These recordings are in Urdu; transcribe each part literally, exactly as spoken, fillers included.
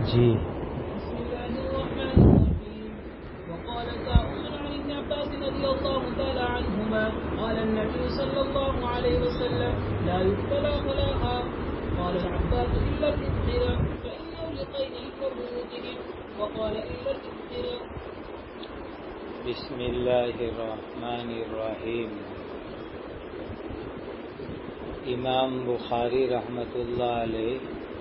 جی بسم الله الرحمن الرحيم. وقال سائل عن ابن عباس رضي الله تعالى عنهما قال النبي صلى الله عليه وسلم لا يبتلى بلاء قال العباس الا الابتلاء فانه لقينه كبروته وقال الا الابتلاء. بسم اللہ الرحمن الرحیم. امام بخاری رحمۃ اللہ علیہ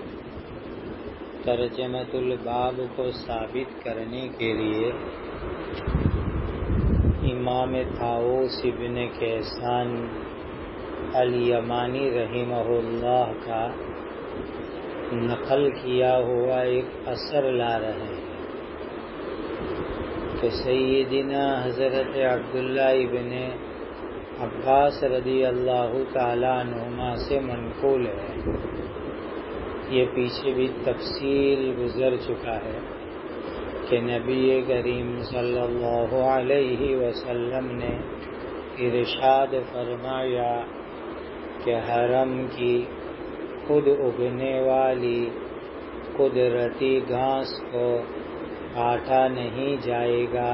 ترجمۃ الباب کو ثابت کرنے کے لیے امام طاؤس ابن کیسان الیمانی رحمہ اللہ کا نقل کیا ہوا ایک اثر لا رہے ہیں کہ سیدنا حضرت عبداللہ ابن عباس رضی اللہ تعالیٰ عنہما سے منقول ہے. یہ پیچھے بھی تفصیل گزر چکا ہے کہ نبی کریم صلی اللہ علیہ وسلم نے ارشاد فرمایا کہ حرم کی خود اگنے والی قدرتی گھاس کو کاٹا نہیں جائے گا.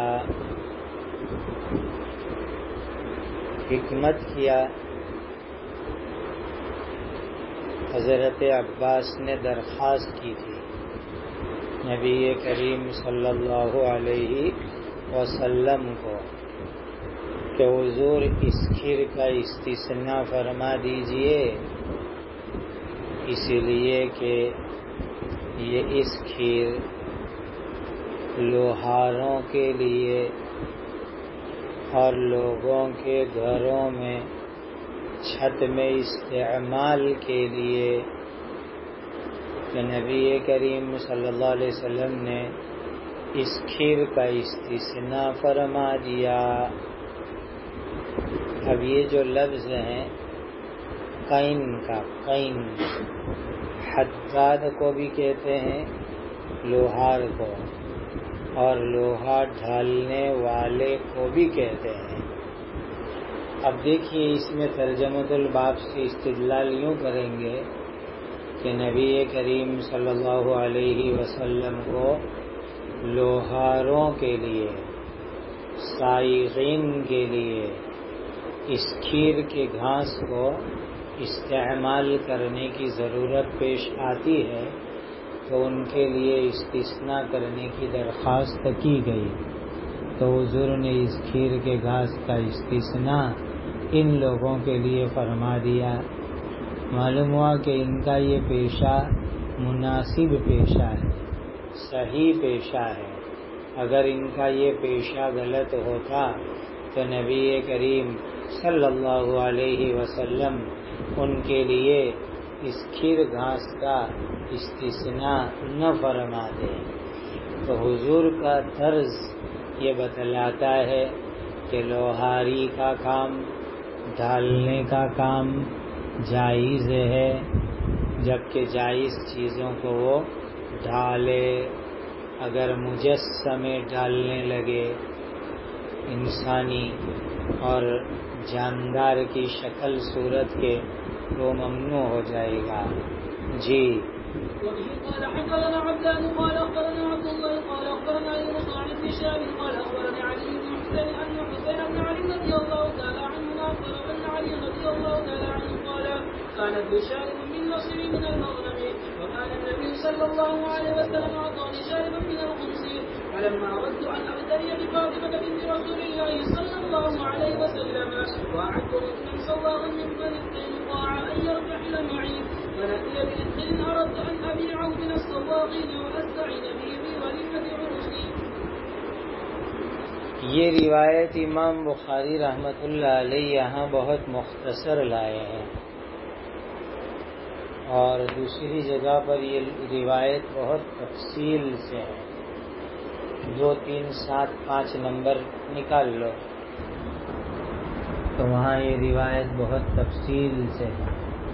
حکمت کیا؟ حضرت عباس نے درخواست کی تھی نبی کریم صلی اللہ علیہ وسلم کو کہ حضور اس کھیر کا استثناء فرما دیجئے، اس لیے کہ یہ اس کھیر لوہاروں کے لیے اور لوگوں کے گھروں میں چھت میں استعمال کے لیے کہ نبی کریم صلی اللہ علیہ وسلم نے اس کھیر کا استثناء فرما دیا. اب یہ جو لفظ ہیں قین کا، قین حداد کو بھی کہتے ہیں، لوہار کو، اور لوہا ڈھالنے والے کو بھی کہتے ہیں. اب دیکھیے اس میں ترجمۃ الباب سے استدلال یوں کریں گے کہ نبی کریم صلی اللہ علیہ وسلم کو لوہاروں کے لیے، سائغین کے لیے اس کھیر کے گھاس کو استعمال کرنے کی ضرورت پیش آتی ہے تو ان کے لیے استثناء کرنے کی درخواست کی گئی. تو حضور نے اس کھیر کے گھاس کا استثناء ان لوگوں کے لیے فرما دیا. معلوم ہوا کہ ان کا یہ پیشہ مناسب پیشہ ہے، صحیح پیشہ ہے. اگر ان کا یہ پیشہ غلط ہوتا تو نبی کریم صلی اللہ علیہ وسلم ان کے لیے اس کھیر گھاس کا استثناء نہ فرماتے. تو حضور کا طرز یہ بتلاتا ہے کہ لوہاری کا کام، ڈھالنے کا کام جائز ہے، جبکہ جائز چیزوں کو وہ ڈھالے. اگر مجسمے ڈالنے لگے انسانی اور جاندار کی شکل صورت کے تو ممنوع ہو جائے گا. جی وبه قال حدثنا عبدان قال اخبرنا عبد الله قال اخبرنا يونس عن ابن شهاب قال اخبرني علي بن حسين ان حسين بن علي رضي الله تعالى عنهما اخبر ان علي رضي الله تعالى عنه قال كانت لي شارب من نصيب من المغنم وكان النبي صلى الله عليه وسلم اعطاني شاربا من الخمس فلما اردت ان ابتلي بفاطمه بنت رسول الله صلى الله عليه وسلم واعدت ركنا سواغا من بني القينقاع ان يرتحل معي فنأتي بإدخل أردت أن أبيعه من الصواغين وأستعين به في وليمة عروسي. یہ روایت امام بخاری رحمۃ اللہ علیہ یہاں بہت مختصر لائے ہیں، اور دوسری جگہ پر یہ روایت بہت تفصیل سے ہے. دو تین سات پانچ نمبر نکال لو تو وہاں یہ روایت بہت تفصیل سے ہے.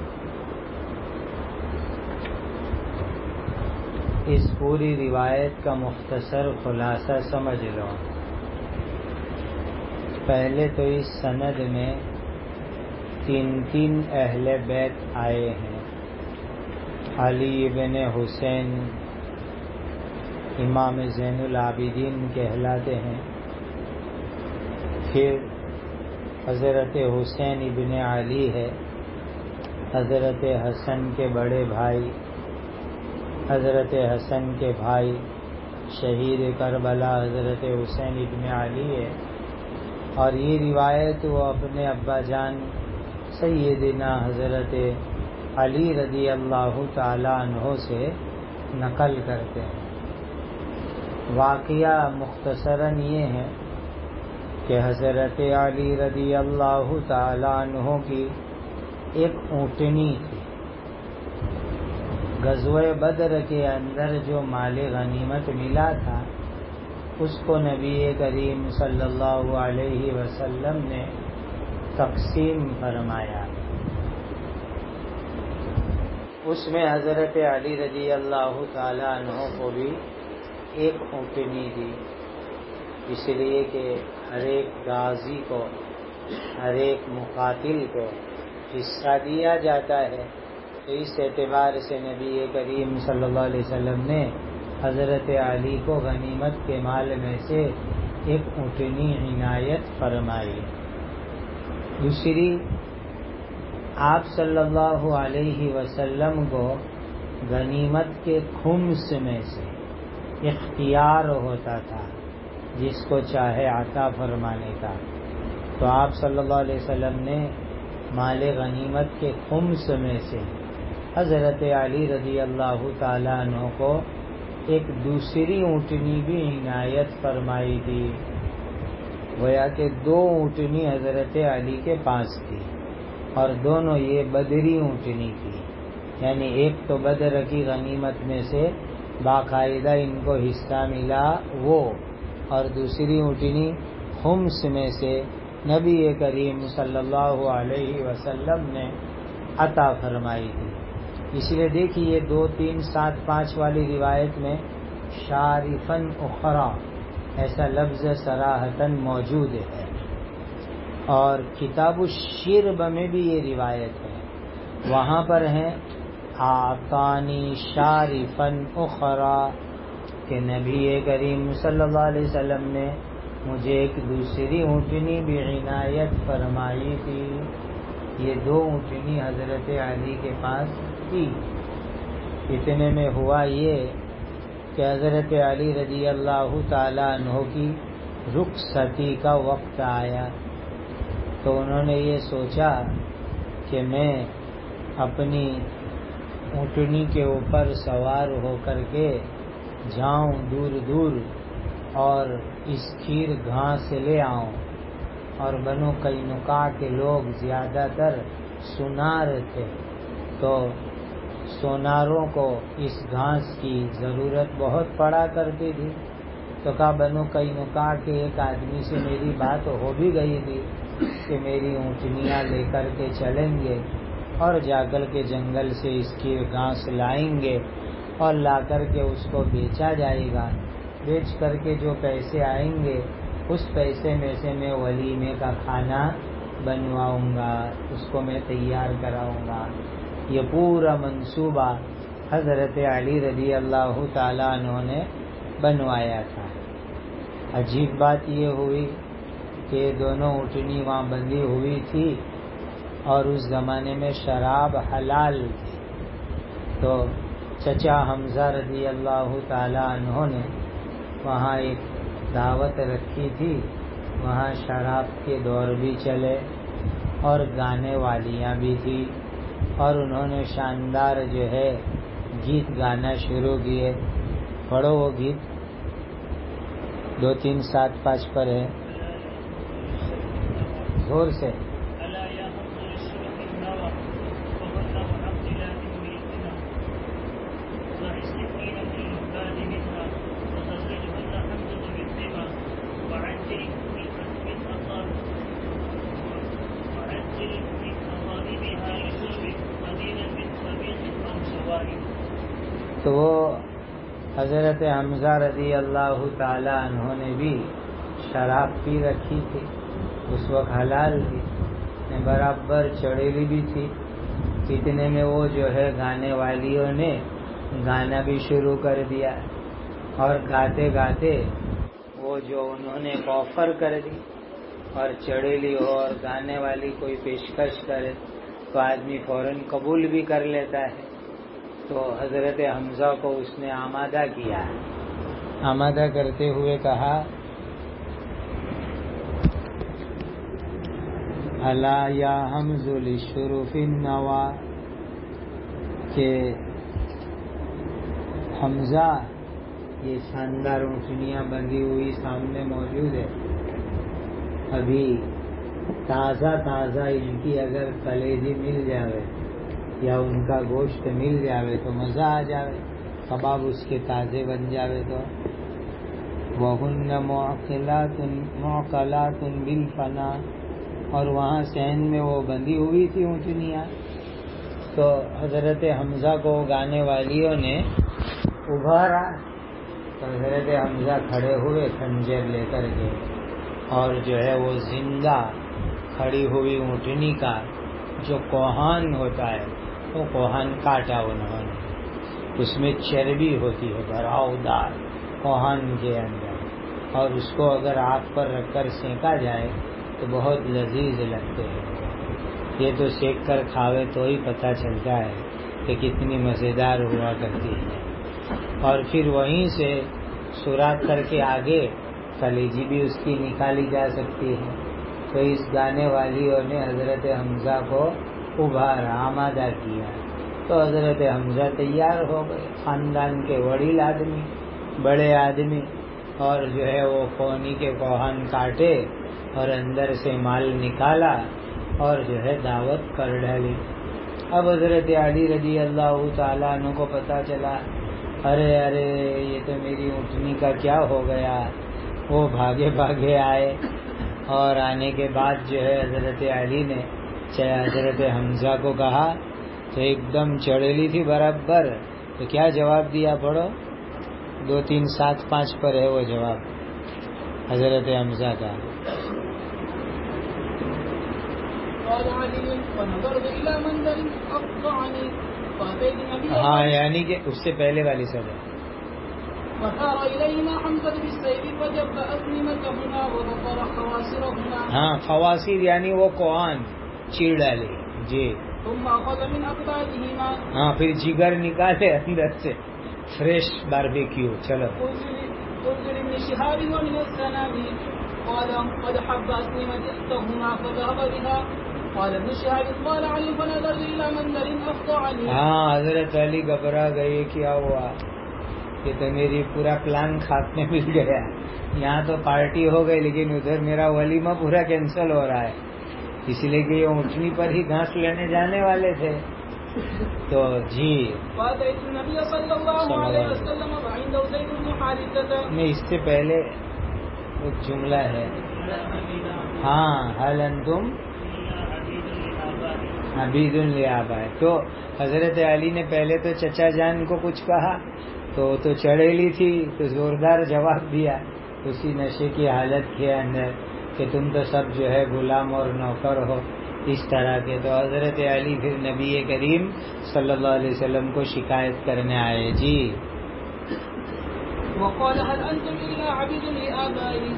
اس پوری روایت کا مختصر خلاصہ سمجھ لو. پہلے تو اس سند میں تین تین اہل بیت آئے ہیں. علی بن حسین امام زین العابدین کہلاتے ہیں۔ پھر حضرت حسین ابن علی ہے، حضرت حسن کے بڑے بھائی، حضرت حسن کے بھائی شہید کربلا حضرت حسین ابن علی ہے، اور یہ روایت وہ اپنے ابا جان سیدنا حضرت علی رضی اللہ تعالی عنہ سے نقل کرتے ہیں۔ واقعہ مختصراً یہ ہے کہ حضرت علی رضی اللہ تعالی عنہ کی ایک اونٹنی تھی۔ غزوہ بدر کے اندر جو مال غنیمت ملا تھا اس کو نبی کریم صلی اللہ علیہ وسلم نے تقسیم فرمایا۔ اس میں حضرت علی رضی اللہ تعالی عنہ کو بھی ایک اونٹنی دی، اس لیے کہ ہر ایک غازی کو، ہر ایک مقاتل کو حصہ دیا جاتا ہے، تو اس اعتبار سے نبی کریم صلی اللہ علیہ وسلم نے حضرت علی کو غنیمت کے مال میں سے ایک اونٹنی عنایت فرمائی۔ دوسری، آپ صلی اللہ علیہ وسلم کو غنیمت کے خمس میں سے اختیار ہوتا تھا جس کو چاہے عطا فرمانے کا، تو آپ صلی اللہ علیہ وسلم نے مال غنیمت کے خمس میں سے حضرت علی رضی اللہ تعالیٰ عنہ کو ایک دوسری اونٹنی بھی عنایت فرمائی تھی، گویا کہ دو اونٹنی حضرت علی کے پاس تھی، اور دونوں یہ بدری اونٹنی تھی، یعنی ایک تو بدر کی غنیمت میں سے باقاعدہ ان کو حصہ ملا وہ، اور دوسری اونٹنی خمس میں سے نبی کریم صلی اللہ علیہ وسلم نے عطا فرمائی تھی۔ اس لیے دیکھیے دو تین سات پانچ والی روایت میں شارفن اخرى ایسا لفظ صراحتاً موجود ہے، اور کتاب الشرب میں بھی یہ روایت ہے، وہاں پر ہے آتانی شارفن اخرى کہ نبی کریم صلی اللہ علیہ وسلم نے مجھے ایک دوسری اونٹنی بھی عنایت فرمائی تھی۔ یہ دو اونٹنی حضرت علی کے پاس تھی۔ اتنے میں ہوا یہ کہ حضرت علی رضی اللہ تعالی عنہ کی رخصتی کا وقت آیا، تو انہوں نے یہ سوچا کہ میں اپنی اونٹنی کے اوپر سوار ہو کر کے جاؤں دور دور اور اس کھیر گھاس لے آؤں، اور بنو قینقاع کے لوگ زیادہ تر سونار تھے، تو سوناروں کو اس گھاس کی ضرورت بہت پڑا کرتی تھی، تو کہا بنو قینقاع کے ایک آدمی سے میری بات ہو بھی گئی تھی کہ میری اونٹنیاں لے کر کے چلیں گے اور جا کر کے جنگل سے اس کی گھاس لائیں گے اور لا کر کے اس کو بیچا جائے گا، بیچ کر کے جو پیسے آئیں گے اس پیسے میں سے میں ولیمے کا کھانا بنواؤں گا، اس کو میں تیار کراؤں گا۔ یہ پورا منصوبہ حضرت علی رضی اللہ تعالیٰ عنہ نے بنوایا تھا۔ عجیب بات یہ ہوئی کہ دونوں اونٹنی وہاں بندھی ہوئی تھی اور اس زمانے میں شراب حلال تھی، تو چچا حمزہ رضی اللہ تعالی عنہ نے وہاں ایک دعوت رکھی تھی، وہاں شراب کے دور بھی چلے اور گانے والیاں بھی تھی، اور انہوں نے شاندار جو ہے گیت گانا شروع کیے۔ پڑھو وہ گیت، دو تین سات پانچ پر ہے، زور سے۔ تو وہ حضرت حمزہ رضی اللہ تعالی عنہ نے بھی شراب پی رکھی تھی، اس وقت حلال تھی، نے برابر چڑیلی بھی تھی، اتنے میں وہ جو ہے گانے والیوں نے گانا بھی شروع کر دیا، اور گاتے گاتے وہ جو انہوں نے ایک آفر کر دی اور چڑیلی ہو اور گانے والی کوئی پیشکش کرے تو آدمی فوراً قبول بھی کر لیتا ہے. تو حضرت حمزہ کو اس نے آمادہ کیا. آمادہ کرتے ہوئے کہا الا یا حمز للشرف النوا، کہ حمزہ یہ شاندار اونٹنیاں بندھی ہوئی سامنے موجود ہے، ابھی تازہ تازہ ان کی اگر کلیجی مل جاوے یا ان کا گوشت مل جاوے تو مزہ آ جاوے، کباب اس کے تازے بن جاوے تو. وَهُنَّ مُعْقَلَاتٌ مُعْقَلَاتٌ بِالْفَنَا، اور وہاں صحن میں وہ بندھی ہوئی تھی اونٹنیاں. تو حضرت حمزہ کو گانے والیوں نے ابھارا تو حضرت حمزہ کھڑے ہوئے خنجر لے کر کے، اور جو ہے وہ زندہ کھڑی ہوئی اونٹنی کا جو کوہان ہوتا ہے وہ کوہان کاٹا انہوں نے. اس میں چربی ہوتی ہے بھراؤ دار کوہان کے اندر، اور اس کو اگر آگ پر رکھ کر سینکا جائے تو بہت لذیذ لگتے ہیں. یہ تو سینک کر کھاوے تو ہی پتہ چلتا ہے کہ کتنی مزیدار ہوا کرتی ہے. اور پھر وہیں سے سوراخ کر کے آگے کلیجی بھی اس کی نکالی جا سکتی ہے. تو اس گانے والیوں نے حضرت حمزہ کو ابھارا، آمادہ کیا. تو حضرت حمزہ تیار ہو گئے، خاندان کے وڈیل آدمی، بڑے آدمی، اور جو ہے وہ کونی کے کوہان کاٹے اور اندر سے مال نکالا اور جو ہے دعوت کر ڈالی. اب حضرت علی رضی اللہ تعالیٰ عنہ کو پتہ چلا، ارے ارے یہ تو میری اونٹنی کا کیا ہو گیا. وہ بھاگے بھاگے آئے، اور آنے کے بعد جو ہے حضرت علی نے حضرت حمزہ کو کہا تو ایک دم چڑیلی تھی برابر. تو کیا جواب دیا؟ پڑھو، دو تین سات پانچ پر ہے وہ جواب حضرت حمزہ کا. ہاں یعنی کہ اس سے پہلے والی سب ہے. ہاں خواصر یعنی وہ کوہان چیر ڈالے. جی ہاں پھر جگر نکالے اندر سے فریش باربیکیو. چلو ہاں حضرت علی گھبرا گئے، کیا ہوا؟ کہ تو میری پورا پلان خاک میں مل گیا. یہاں تو پارٹی ہو گئی لیکن ادھر میرا ولیمہ پورا کینسل ہو رہا ہے، اس لیے کہ یہ اونٹنی پر ہی گھاس لینے جانے والے تھے. تو جی نہیں، اس سے پہلے ایک جملہ ہے، ہاں حل انتم عبید لآبائے. تو حضرت علی نے پہلے تو چچا جان کو کچھ کہا تو تو چڑیلی تھی تو زوردار جواب دیا اسی نشے کی حالت کے اندر کہ تم تو سب جو ہے غلام اور نوکر ہو، اس طرح کے. تو حضرت علی پھر نبی کریم صلی اللہ علیہ وسلم کو شکایت کرنے آئے. جی وقال هل انتم الا عبيد لآبائي.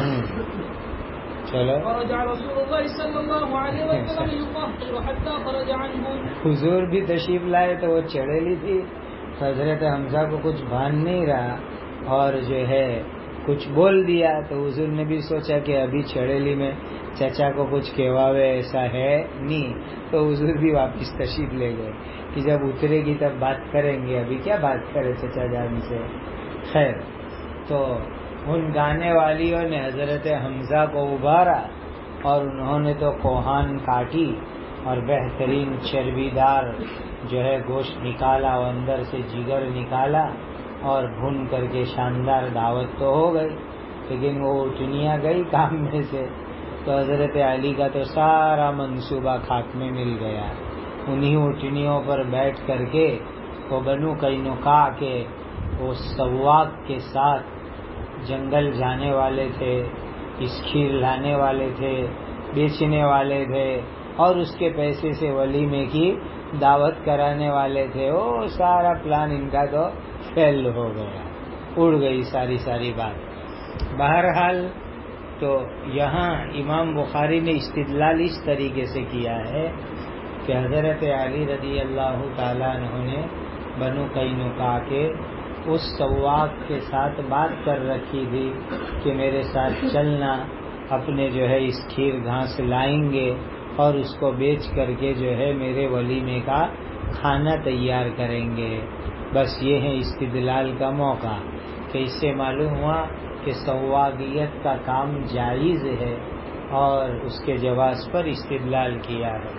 چلو فرجع رسول الله صلی اللہ علیہ وسلم يطهر حتى خرج عنهم. حضور بھی تشریف لائے تو وہ چڑیلی تھی. حضرت حمزہ کو کچھ بھان نہیں رہا اور جو ہے کچھ بول دیا تو حضور نے بھی سوچا کہ ابھی چڑیلی میں چچا کو کچھ کہواوے ایسا ہے نہیں، تو حضور بھی واپس تشریف لے گئے کہ جب اترے گی تب بات کریں گے، ابھی کیا بات کرے چچا جان سے. خیر، تو ان گانے والیوں نے حضرت حمزہ کو ابھارا اور انہوں نے تو کوہان کاٹی اور بہترین چربی دار جو ہے گوشت نکالا اور اندر سے جگر نکالا اور بھون کر کے شاندار دعوت تو ہو گئی، لیکن وہ اونٹنیاں گئی کام میں سے. تو حضرت علی کا تو سارا منصوبہ خاک میں مل گیا. انہی اونٹنیوں پر بیٹھ کر کے وہ بنو قینقاع کے وہ سواق کے ساتھ جنگل جانے والے تھے، اسکھیر لانے والے تھے، بیچنے والے تھے، اور اس کے پیسے سے ولیمے کی دعوت کرانے والے تھے. وہ سارا پلان ان کا تو فیل ہو گیا. اڑ گئی ساری ساری بات۔ بہرحال تو یہاں امام بخاری نے استدلال اس طریقے سے کیا ہے کہ حضرت علی رضی اللہ تعالیٰ عنہ نے بنو قینقاع کے اس سواق کے ساتھ بات کر رکھی تھی کہ میرے ساتھ چلنا، اپنے جو ہے اس کھیر گھاس لائیں گے اور اس کو بیچ کر کے جو ہے میرے ولیمے کا کھانا تیار کریں گے۔ بس یہ ہے استدلال کا موقع کہ اس سے معلوم ہوا کہ سواقیت کا کام جائز ہے اور اس کے جواز پر استدلال کیا ہے۔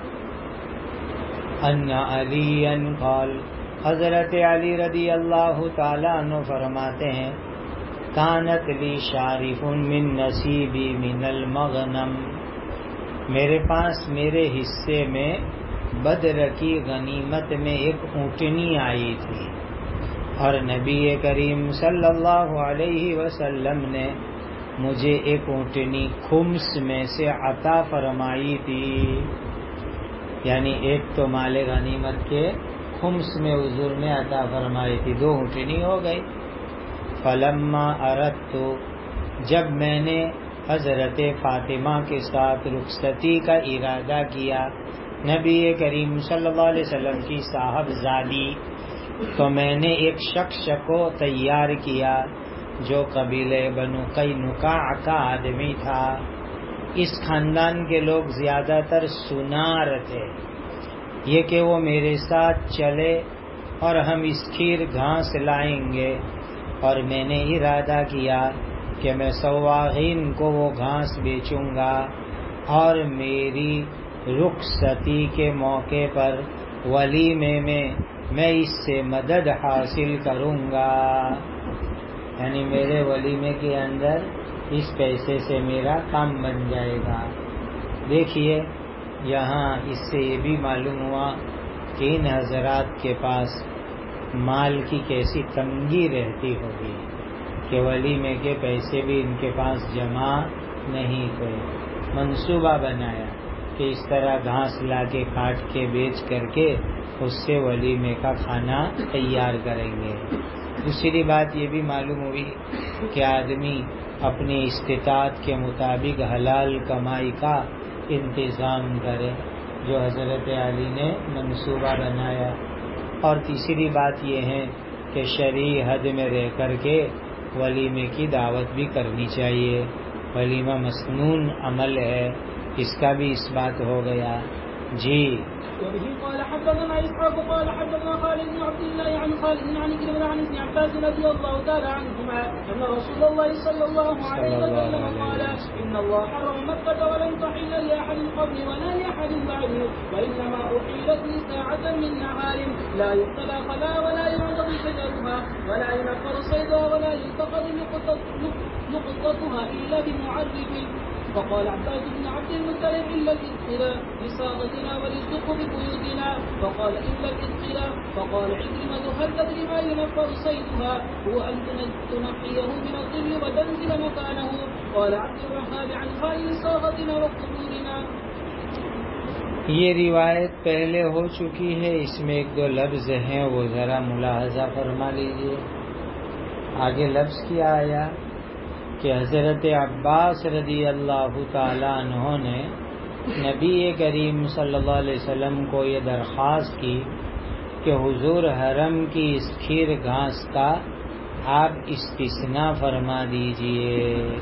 ان علی قال، حضرت علی رضی اللہ تعالیٰ عنہ فرماتے ہیں کانت لی شارف من نصیبی من المغنم، میرے پاس میرے حصے میں بدر کی غنیمت میں ایک اونٹنی آئی تھی اور نبی کریم صلی اللہ علیہ وسلم نے مجھے ایک اونٹنی خمس میں سے عطا فرمائی تھی، یعنی ایک تو مال غنیمت کے خمس میں حضور نے عطا فرمائی تھی، دو اونٹنی ہو گئی۔ فلما اردت، جب میں نے حضرت فاطمہ کے ساتھ رخصتی کا ارادہ کیا، نبی کریم صلی اللہ علیہ وسلم کی صاحبزادی، تو میں نے ایک شخص کو تیار کیا جو قبیلہ بنو قینقاع کا آدمی تھا۔ اس خاندان کے لوگ زیادہ تر سنار تھے، یہ کہ وہ میرے ساتھ چلے اور ہم اس کھیر گھاس لائیں گے، اور میں نے ارادہ کیا کہ میں سواغین کو وہ گھاس بیچوں گا اور میری رخصتی کے موقع پر ولیمے میں میں اس سے مدد حاصل کروں گا، یعنی میرے ولیمے کے اندر اس پیسے سے میرا کام بن جائے گا۔ دیکھیے یہاں اس سے یہ بھی معلوم ہوا کہ ان حضرات کے پاس مال کی کیسی تنگی رہتی ہوگی کہ ولیمے کے پیسے بھی ان کے پاس جمع نہیں تھے۔ منصوبہ بنایا کہ اس طرح گھاس لا کے کاٹ کے بیچ کر کے اس سے ولیمے کا کھانا تیار کریں گے۔ دوسری بات یہ بھی معلوم ہوئی کہ آدمی اپنی استطاعت کے مطابق حلال کمائی کا انتظام کرے، جو حضرت علی نے منصوبہ بنایا۔ اور تیسری بات یہ ہے کہ شرعی حد میں رہ کر کے ولیمے کی دعوت بھی کرنی چاہیے، ولیمہ مسنون عمل ہے، اس کا بھی اس بات ہو گیا۔ جی وبه قال حدثنا اسحاق قال حدثنا خالد بن عبد الله عن خالد عن كلمة عن ابن عباس رضي الله تعالى عنهما أن رسول الله صلى الله عليه وسلم قال إن الله حرم مكة ولم تحل لأحد قبل ولا لأحد بعد، وإنما أحيلت لي ساعة من نهار لا يقتلى خلا ولا يعضد شجرها ولا ينفر صيدها ولا يلتقط نقطتها إلا بمعرف. فقال عباس بن عبد المطلب إلا الإذخرة بصاغتنا ورزق ببيوتنا، فقال إلا الإذخرة. فقال عكرمة هل تدري ما ينفر صيدها؟ هو أن تنقيه من الظل وتنزل مكانه. قال عبد الوهاب عن خالد صاغتنا وقبورنا. یہ روایت پہلے ہو چکی ہے، اس میں ایک دو لفظ ہیں وہ ذرا ملاحظہ فرما لیجئے۔ آگے لفظ کیا آیا کہ حضرت عباس رضی اللہ تعالیٰ عنہ نے نبی کریم صلی اللہ علیہ وسلم کو یہ درخواست کی کہ حضور حرم کی اس کھیر گھاس کا آپ استثناء فرما دیجئے،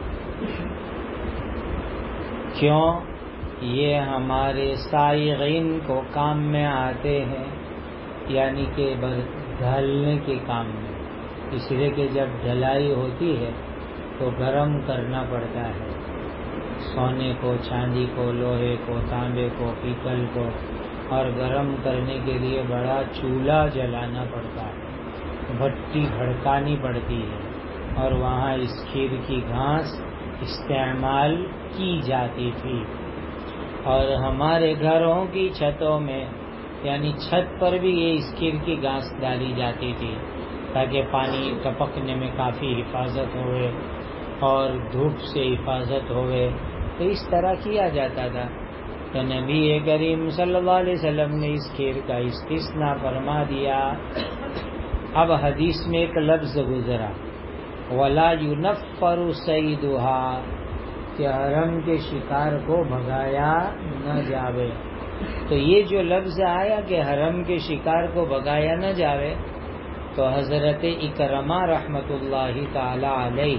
کیوں؟ یہ ہمارے سائغین کو کام میں آتے ہیں، یعنی کہ ڈھلنے کے کام میں، اس لیے کہ جب ڈھلائی ہوتی ہے تو گرم کرنا پڑتا ہے، سونے کو، چاندی کو، لوہے کو، تانبے کو، پیتل کو، اور گرم کرنے کے لیے بڑا چولہا جلانا پڑتا ہے، بھٹی بھڑکانی پڑتی ہے، اور وہاں اس کھیر کی گھاس استعمال کی جاتی تھی۔ اور ہمارے گھروں کی چھتوں میں، یعنی چھت پر بھی یہ اس کھیر کی گھاس ڈالی جاتی تھی تاکہ پانی ٹپکنے میں کافی حفاظت ہوئے اور دھوپ سے حفاظت ہوئے، تو اس طرح کیا جاتا تھا۔ تو نبی کریم صلی اللہ علیہ وسلم نے اس کھیر کا استثناء فرما دیا اب حدیث میں ایک لفظ گزرا وَلَا يُنَفَّرُ صَيْدُهَا کہ حرم کے شکار کو بھگایا نہ جاوے. تو یہ جو لفظ آیا کہ حرم کے شکار کو بھگایا نہ جاوے، تو حضرت اکرمہ رحمت اللہ تعالی علیہ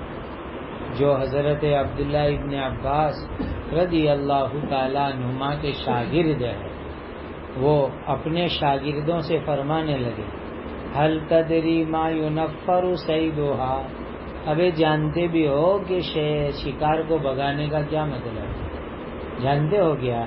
جو حضرت عبداللہ ابن عباس رضی اللہ تعالی عنہما کے شاگرد ہیں، وہ اپنے شاگردوں سے فرمانے لگے حل تدری ما ينفر صیدها، ابے جانتے بھی ہو کہ شکار کو بھگانے کا کیا مطلب ہے، جانتے ہو کیا؟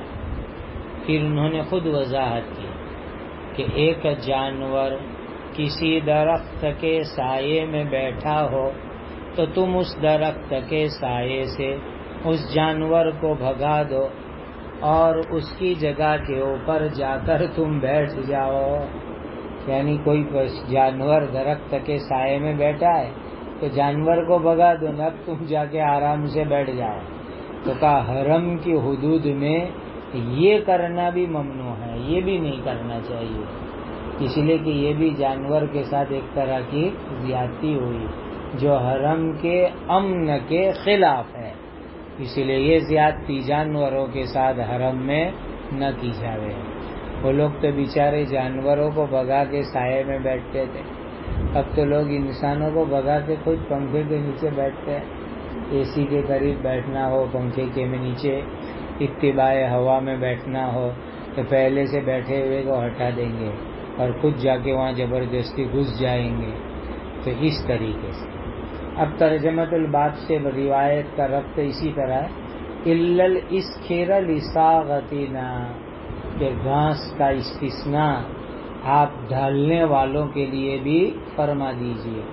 پھر انہوں نے خود وضاحت کی کہ ایک جانور کسی درخت کے سائے میں بیٹھا ہو تو تم اس درخت کے سائے سے اس جانور کو بھگا دو اور اس کی جگہ کے اوپر جا کر تم بیٹھ جاؤ. یعنی کوئی جانور درخت کے سائے میں بیٹھا ہے تو جانور کو بھگا دو نا، تم جا کے آرام سے بیٹھ جاؤ. تو کہا حرم کی حدود میں یہ کرنا بھی ممنوع ہے، یہ بھی نہیں کرنا چاہیے، اس لیے کہ یہ بھی جانور کے ساتھ ایک طرح کی زیادتی ہوئی جو حرم کے امن کے خلاف ہے. اس لیے یہ زیادتی جانوروں کے ساتھ حرم میں نہ کی جاوے. وہ لوگ تو بیچارے جانوروں کو بھگا کے سائے میں بیٹھتے تھے، اب تو لوگ انسانوں کو بھگا کے خود پنکھے کے نیچے بیٹھتے ہیں. اے سی کے قریب بیٹھنا ہو، پنکھے کے نیچے اتباع ہوا میں بیٹھنا ہو تو پہلے سے بیٹھے ہوئے کو ہٹا دیں گے اور خود جا کے وہاں زبردستی گھس جائیں گے. تو اس طریقے سے اب ترجمۃ الباب سے روایت کا ربط اسی طرح ہے الا الاسکر لساغتنا کہ گھاس کا استثناء آپ ڈھالنے والوں کے لیے بھی فرما دیجئے.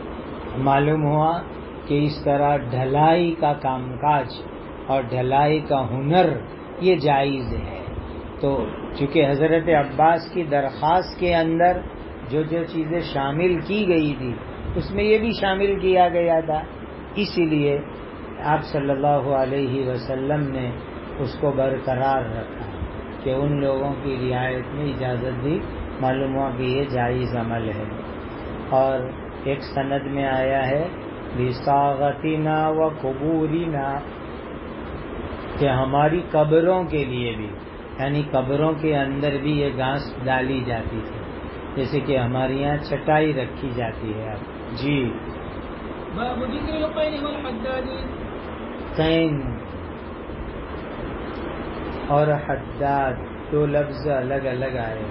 معلوم ہوا کہ اس طرح ڈھلائی کا کام کاج اور ڈھلائی کا ہنر یہ جائز ہے. تو چونکہ حضرت عباس کی درخواست کے اندر جو جو چیزیں شامل کی گئی تھی اس میں یہ بھی شامل کیا گیا تھا، اسی لیے آپ صلی اللہ علیہ وسلم نے اس کو برقرار رکھا کہ ان لوگوں کی رعایت میں اجازت دی. معلوم ہوا کہ یہ جائز عمل ہے. اور ایک سند میں آیا ہے لِسَاغَتِنَا وَقُبُورِنَا کہ ہماری قبروں کے لیے بھی، یعنی قبروں کے اندر بھی یہ گھاس ڈالی جاتی تھی، جیسے کہ ہمارے یہاں چٹائی رکھی جاتی ہے. اب جی باب ذکر القین والحداد. قین اور حداد دو لفظ الگ الگ آئے.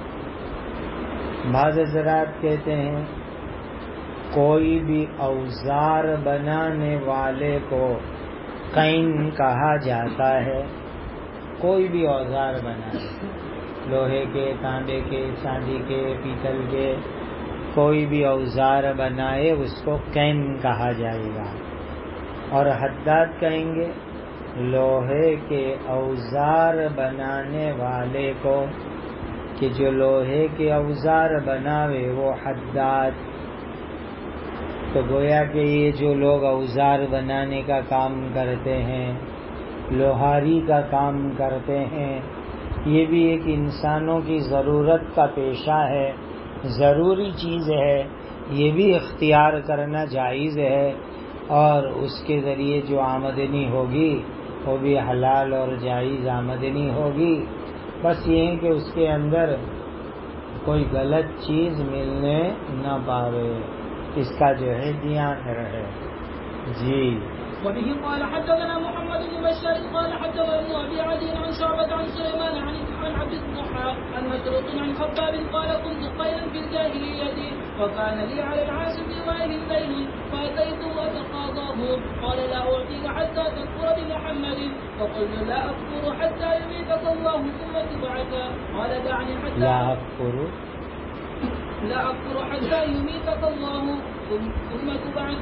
بعض حضرات کہتے ہیں کوئی بھی اوزار بنانے والے کو قین کہا جاتا ہے. کوئی بھی اوزار بنائے، لوہے کے، تانبے کے، چاندی کے، پیتل کے، کوئی بھی اوزار بنائے اس کو قین کہا جائے گا. اور حداد کہیں گے لوہے کے اوزار بنانے والے کو، کہ جو لوہے کے اوزار بناوے وہ حداد. تو گویا کہ یہ جو لوگ اوزار بنانے کا کام کرتے ہیں، لوہاری کا کام کرتے ہیں، یہ بھی ایک انسانوں کی ضرورت کا پیشہ ہے، ضروری چیز ہے، یہ بھی اختیار کرنا جائز ہے. اور اس کے ذریعے جو آمدنی ہوگی وہ بھی حلال اور جائز آمدنی ہوگی. بس یہ ہے کہ اس کے اندر کوئی غلط چیز ملنے نہ پاوے، اس کا جو ہے دھیان رہے. جی وبه قال حدثنا محمد بن بشار قال حدثنا ابن ابي عدي عن شعبة عن سليمان عن عن عبد الضحاك عن مسروق عن خباب قال كنت قيلا في الجاهلية وكان لي على العاص بن وائل دين فأتيته وتقاضاه قال لا أعطيك حتى تكفر بمحمد وقلت لا أكفر حتى يميتك الله ثم تبعث قال دعني حتى لا أكفر لا أكفر حتى يميتك الله ثم تبعث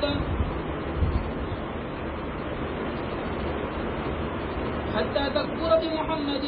حتى تكفر بمحمد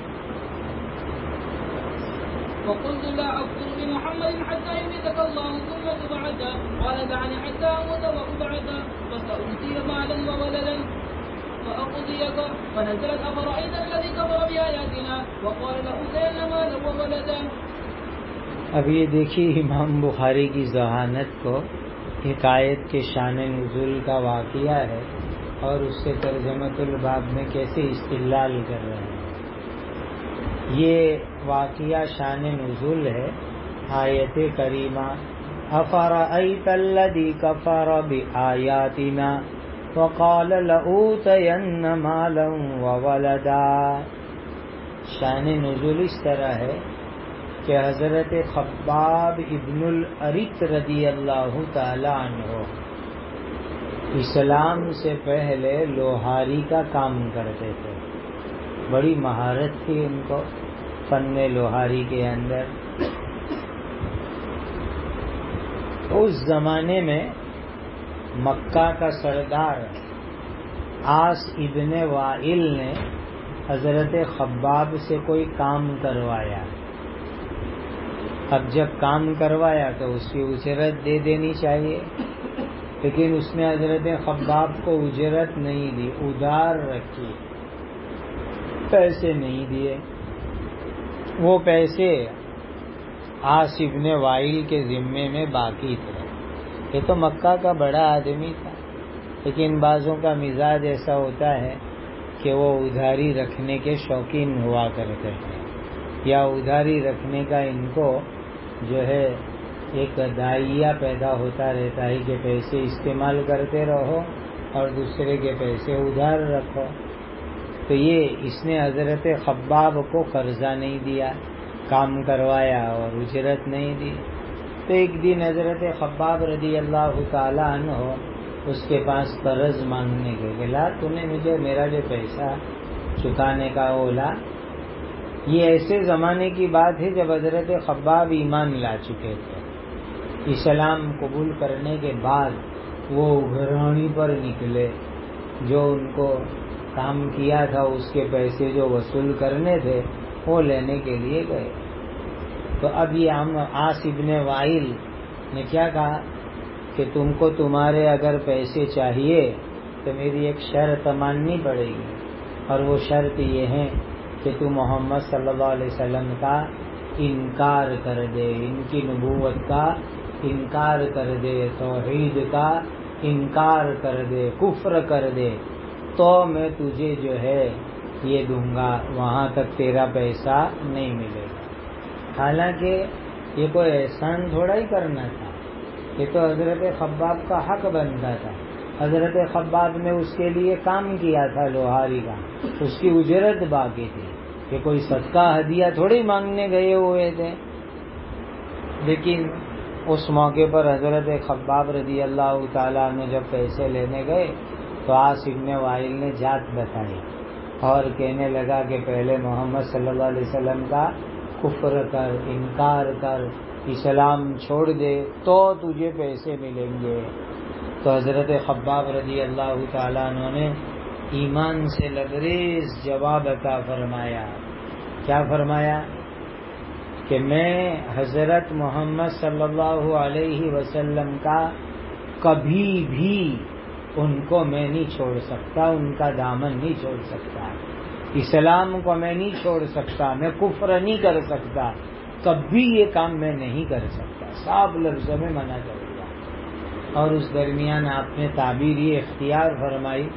وقلت لا أكفر بمحمد حتى يميتك الله ثم تبعث قال دعني حتى أموت وأبعث فسأؤتي مالا وولدا فأقضيك فنزلت أفرأيت الذي كفر بآياتنا وقال لأوتين مالا وولدا. اب یہ دیکھیے امام بخاری کی ذہانت کو ایک آیت کے شان نزول کا واقعہ ہے اور اس سے ترجمۃ الباب میں کیسے استدلال کر رہے ہیں. یہ واقعہ شان نزول ہے آیت کریمہ افرأیت الذی کفر بآیاتنا وقال لأوتین مالا وولدا. شان نزول اس طرح ہے کہ حضرت خباب ابن الارت رضی اللہ تعالی عنہ اسلام سے پہلے لوہاری کا کام کرتے تھے. بڑی مہارت تھی ان کو فن لوہاری کے اندر. اس زمانے میں مکہ کا سردار عاص ابن وائل نے حضرت خباب سے کوئی کام کروایا. اب جب کام کروایا تو اس کی اجرت دے دینی چاہیے، لیکن اس نے حضرت خباب کو اجرت نہیں دی، ادھار رکھی، پیسے نہیں دیے. وہ پیسے عاص ابن وائل کے ذمے میں باقی تھے. یہ تو مکہ کا بڑا آدمی تھا، لیکن بعضوں کا مزاج ایسا ہوتا ہے کہ وہ ادھاری رکھنے کے شوقین ہوا کرتے ہیں، یا ادھاری رکھنے کا ان کو جو ہے ایک دائیا پیدا ہوتا رہتا ہے کہ پیسے استعمال کرتے رہو اور دوسرے کے پیسے ادھار رکھو. تو یہ اس نے حضرت خباب کو قرضہ نہیں دیا، کام کروایا اور اجرت نہیں دی. تو ایک دن حضرت خباب رضی اللہ تعالی عنہ اس کے پاس قرض مانگنے کے گلا تو نے مجھے میرا جو پیسہ چکانے کا اولا. یہ ایسے زمانے کی بات ہے جب حضرت خباب ایمان لا چکے تھے. اسلام قبول کرنے کے بعد وہ گھرانی پر نکلے، جو ان کو کام کیا تھا اس کے پیسے جو وصول کرنے تھے وہ لینے کے لیے گئے. تو اب یہ ہم عاص ابن وائل نے کیا کہا کہ تم کو تمہارے اگر پیسے چاہیے تو میری ایک شرط ماننی پڑے گی، اور وہ شرط یہ ہے کہ تو محمد صلی اللہ علیہ وسلم کا انکار کر دے، ان کی نبوت کا انکار کر دے، توحید کا انکار کر دے، کفر کر دے، تو میں تجھے جو ہے یہ دوں گا، وہاں تک تیرا پیسہ نہیں ملے گا. حالانکہ یہ کوئی احسان تھوڑا ہی کرنا تھا، یہ تو حضرت خباب کا حق بنتا تھا. حضرت خباب نے اس کے لیے کام کیا تھا لوہاری کا، اس کی اجرت باقی تھی، کہ کوئی صدقہ ہدیہ تھوڑی مانگنے گئے ہوئے تھے. لیکن اس موقع پر حضرت خباب رضی اللہ تعالیٰ عنہ جب پیسے لینے گئے تو عاص ابن وائل نے جات بتائی اور کہنے لگا کہ پہلے محمد صلی اللہ علیہ وسلم کا کفر کر، انکار کر، اسلام چھوڑ دے تو تجھے پیسے ملیں گے. تو حضرت خباب رضی اللہ تعالیٰ عنہ نے ایمان سے لبریز جواب عطا فرمایا. کیا فرمایا؟ کہ میں حضرت محمد صلی اللہ علیہ وسلم کا کبھی بھی ان کو میں نہیں چھوڑ سکتا، ان کا دامن نہیں چھوڑ سکتا، اسلام کو میں نہیں چھوڑ سکتا، میں کفر نہیں کر سکتا، کبھی یہ کام میں نہیں کر سکتا. صاف لفظوں میں منع کر دیا. اور اس درمیان آپ نے تعبیر یہ اختیار فرمائی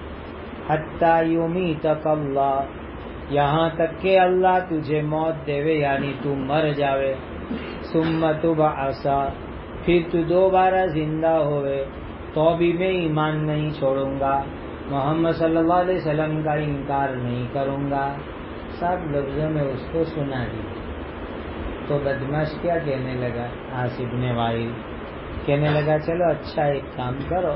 حتی یمیتک اللہ، یہاں تک کہ اللہ تجھے موت دے، یعنی تو مر جاوے، ثم تبعث، پھر تو دوبارہ زندہ ہوئے، تو بھی میں ایمان نہیں چھوڑوں گا، محمد صلی اللہ علیہ وسلم کا انکار نہیں کروں گا. سب لفظوں میں اس کو سنا دی. تو بدمعاش کیا کہنے لگا؟ عاص ابن وائل کہنے لگا چلو اچھا ایک کام کرو،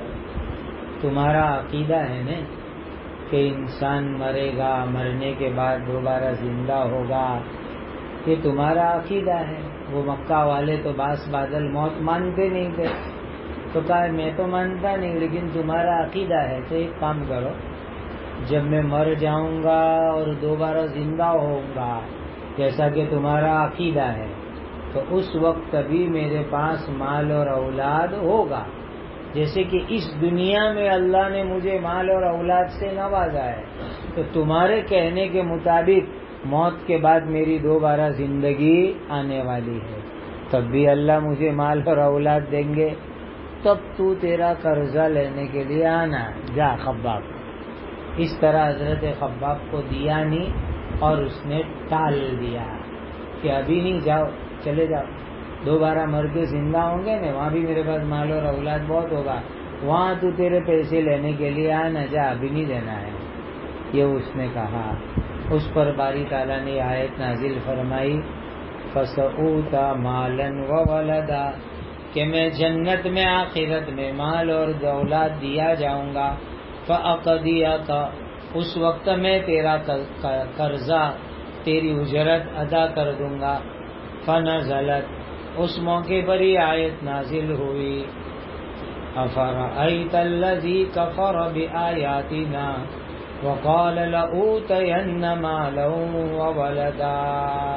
تمہارا عقیدہ ہے نا کہ انسان مرے گا، مرنے کے بعد دوبارہ زندہ ہوگا، یہ تمہارا عقیدہ ہے. وہ مکہ والے تو باس بادل موت مانتے نہیں تھے. تو کہا میں تو مانتا نہیں، لیکن تمہارا عقیدہ ہے تو ایک کام کرو، جب میں مر جاؤں گا اور دوبارہ زندہ ہوں گا جیسا کہ تمہارا عقیدہ ہے، تو اس وقت بھی میرے پاس مال اور اولاد ہوگا، جیسے کہ اس دنیا میں اللہ نے مجھے مال اور اولاد سے نوازا ہے، تو تمہارے کہنے کے مطابق موت کے بعد میری دوبارہ زندگی آنے والی ہے. تب بھی اللہ مجھے مال اور اولاد دیں گے، تب تو تیرا قرضہ لینے کے لیے آنا، جا خباب۔ اس طرح حضرت خباب کو دیا نہیں اور اس نے ٹال دیا کہ ابھی نہیں، جاؤ چلے جاؤ، دوبارہ مر کے زندہ ہوں گے نا، وہاں بھی میرے پاس مال اور اولاد بہت ہوگا، وہاں تو تیرے پیسے لینے کے لیے آنا، جا ابھی نہیں دینا ہے، یہ اس نے کہا۔ اس پر باری تعالیٰ نے آیت نازل فرمائی فَسَأُوتَى مَالًا وَوَلَدًا، کہ میں جنت میں آخرت میں مال اور اولاد دیا جاؤں گا، فَأَقْضِيَكَ، اس وقت میں تیرا قرضہ تیری اجرت ادا کر دوں گا۔ فَنَزَلَتْ، اس موقع پر ہی آیت نازل ہوئی أَفَرَأَيْتَ الَّذِي كَفَرَ بِآيَاتِنَا وَقَالَ لَأُوتَيَنَّ مَالًا وَوَلَدًا۔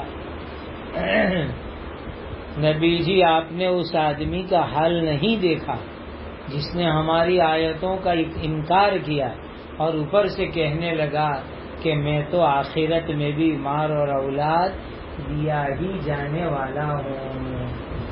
نبی جی آپ نے اس آدمی کا حال نہیں دیکھا جس نے ہماری آیتوں کا انکار کیا اور اوپر سے کہنے لگا کہ میں تو آخرت میں بھی مال اور اولاد دیا ہی جانے والا ہوں۔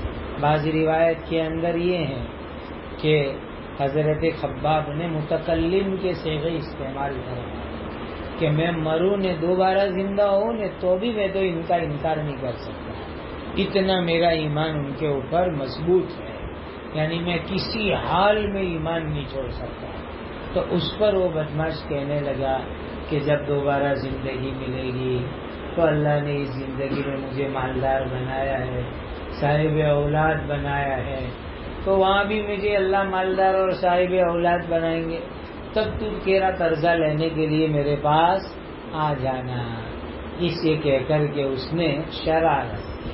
بعض روایت کے اندر یہ ہے کہ حضرت خباب نے متکلم کے صیغے استعمال کرا کہ میں مروں نے دوبارہ زندہ ہوں نے تو بھی میں تو ان کا انکار نہیں کر سکتا، اتنا میرا ایمان ان کے اوپر مضبوط ہے، یعنی میں کسی حال میں ایمان نہیں چھوڑ سکتا۔ تو اس پر وہ بدمعاش کہنے لگا کہ جب دوبارہ زندگی ملے گی تو اللہ نے اس زندگی میں مجھے مالدار بنایا ہے، صاحب اولاد بنایا ہے، تو وہاں بھی مجھے اللہ مالدار اور صاحب اولاد بنائیں گے، تب تو تیرا قرضہ لینے کے لیے میرے پاس آ جانا۔ اس یہ کہہ کر کے اس نے شرارت کی،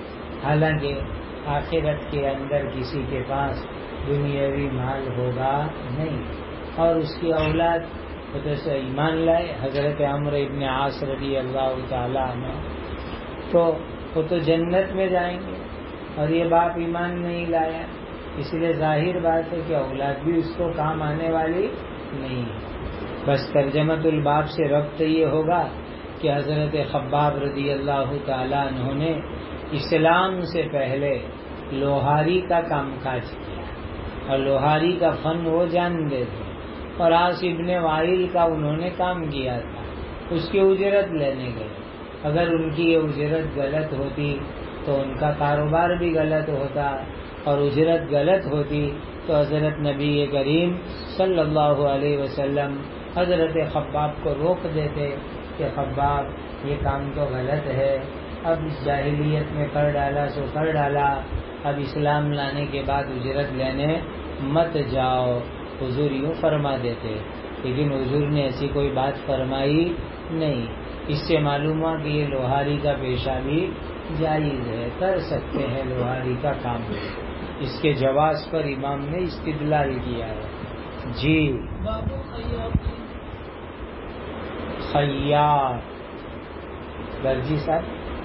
حالانکہ آخرت کے اندر کسی کے پاس دنیاوی مال ہوگا نہیں، اور اس کی اولاد جیسے ایمان لائے، حضرت عمرو ابن عاص رضی اللہ تعالیٰ عنہ، تو وہ تو جنت میں جائیں گے، اور یہ باپ ایمان نہیں لایا، اس لیے ظاہر بات ہے کہ اولاد بھی اس کو کام آنے والی نہیں ہے۔ بس ترجمۃ الباب سے ربط یہ ہوگا کہ حضرت خباب رضی اللہ تعالیٰ عنہ نے اسلام سے پہلے لوہاری کا کام کاج کیا، اور لوہاری کا فن وہ جانتے تھے، اور عاص ابن وائل کا انہوں نے کام کیا تھا، اس کی اجرت لینے گئے۔ اگر ان کی یہ اجرت غلط ہوتی تو ان کا کاروبار بھی غلط ہوتا، اور اجرت غلط ہوتی تو حضرت نبی کریم صلی اللہ علیہ وسلم حضرت خباب کو روک دیتے کہ خباب یہ کام تو غلط ہے، اب اس جاہلیت میں کر ڈالا سو کر ڈالا، اب اسلام لانے کے بعد اجرت لینے مت جاؤ، حضور یوں فرما دیتے، لیکن حضور نے ایسی کوئی بات فرمائی نہیں۔ اس سے معلوم ہوا کہ یہ لوہاری کا پیشہ بھی جائز ہے، کر سکتے ہیں لوہاری کا کام، اس کے جواز پر امام نے استدلال کیا ہے۔ جی خیاط، درجی صاحب،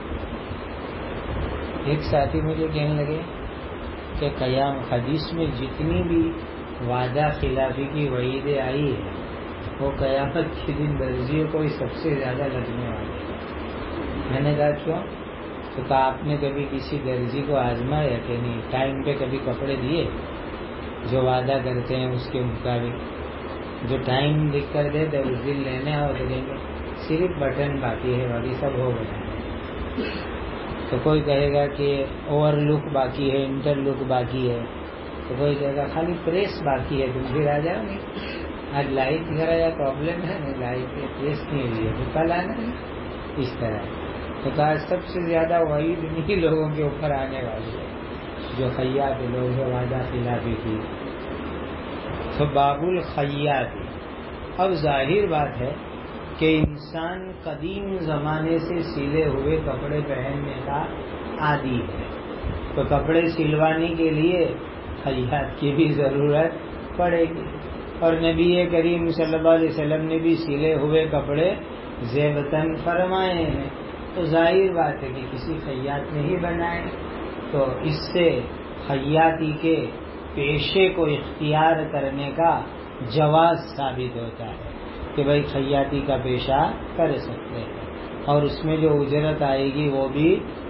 ایک ساتھی مجھے کہنے لگے کہ قیام حدیث میں جتنی بھی وعدہ خلافی کی وعیدیں آئی ہے وہ قیامت کے دن درزیوں کو ہی سب سے زیادہ لگنے والی ہے۔ میں نے کہا کیوں؟ تو کہا آپ نے کبھی کسی درزی کو آزمایا کہ نہیں، ٹائم پہ کبھی کپڑے دیے جو وعدہ کرتے ہیں اس کے مطابق، جو ٹائم لکھ کر دے تو اس دن لینے اور دیں گے، صرف بٹن باقی ہے، باقی سب ہو گیا۔ تو کوئی کہے گا کہ اوور لک باقی ہے، انٹر لک باقی ہے، تو کوئی کہے گا خالی پریس باقی ہے، تم پھر آ جاؤ گے، آج لائٹ ذرا یا پرابلم ہے نہیں، لائٹ پریس نہیں ہوئی ہے تو کل آنا ہے، اس طرح۔ تو کہا سب سے زیادہ وعید انہی لوگوں کے اوپر آنے والی ہے جو خیاط لوگ ہیں، وعدہ خلافی کی۔ تو باب الخیاط، اب ظاہر بات ہے کہ انسان قدیم زمانے سے سلے ہوئے کپڑے پہننے کا عادی ہے، تو کپڑے سلوانے کے لیے خیاط کی بھی ضرورت پڑے گی، اور نبی کریم صلی اللہ علیہ وسلم نے بھی سلے ہوئے کپڑے زیبتاً فرمائے ہیں، تو ظاہر بات ہے کہ کسی خیاط نے ہی بنائے، تو اس سے خیاطی کے پیشے کو اختیار کرنے کا جواز ثابت ہوتا ہے کہ بھائی خیاطی کا پیشہ کر سکتے ہیں، اور اس میں جو اجرت آئے گی وہ بھی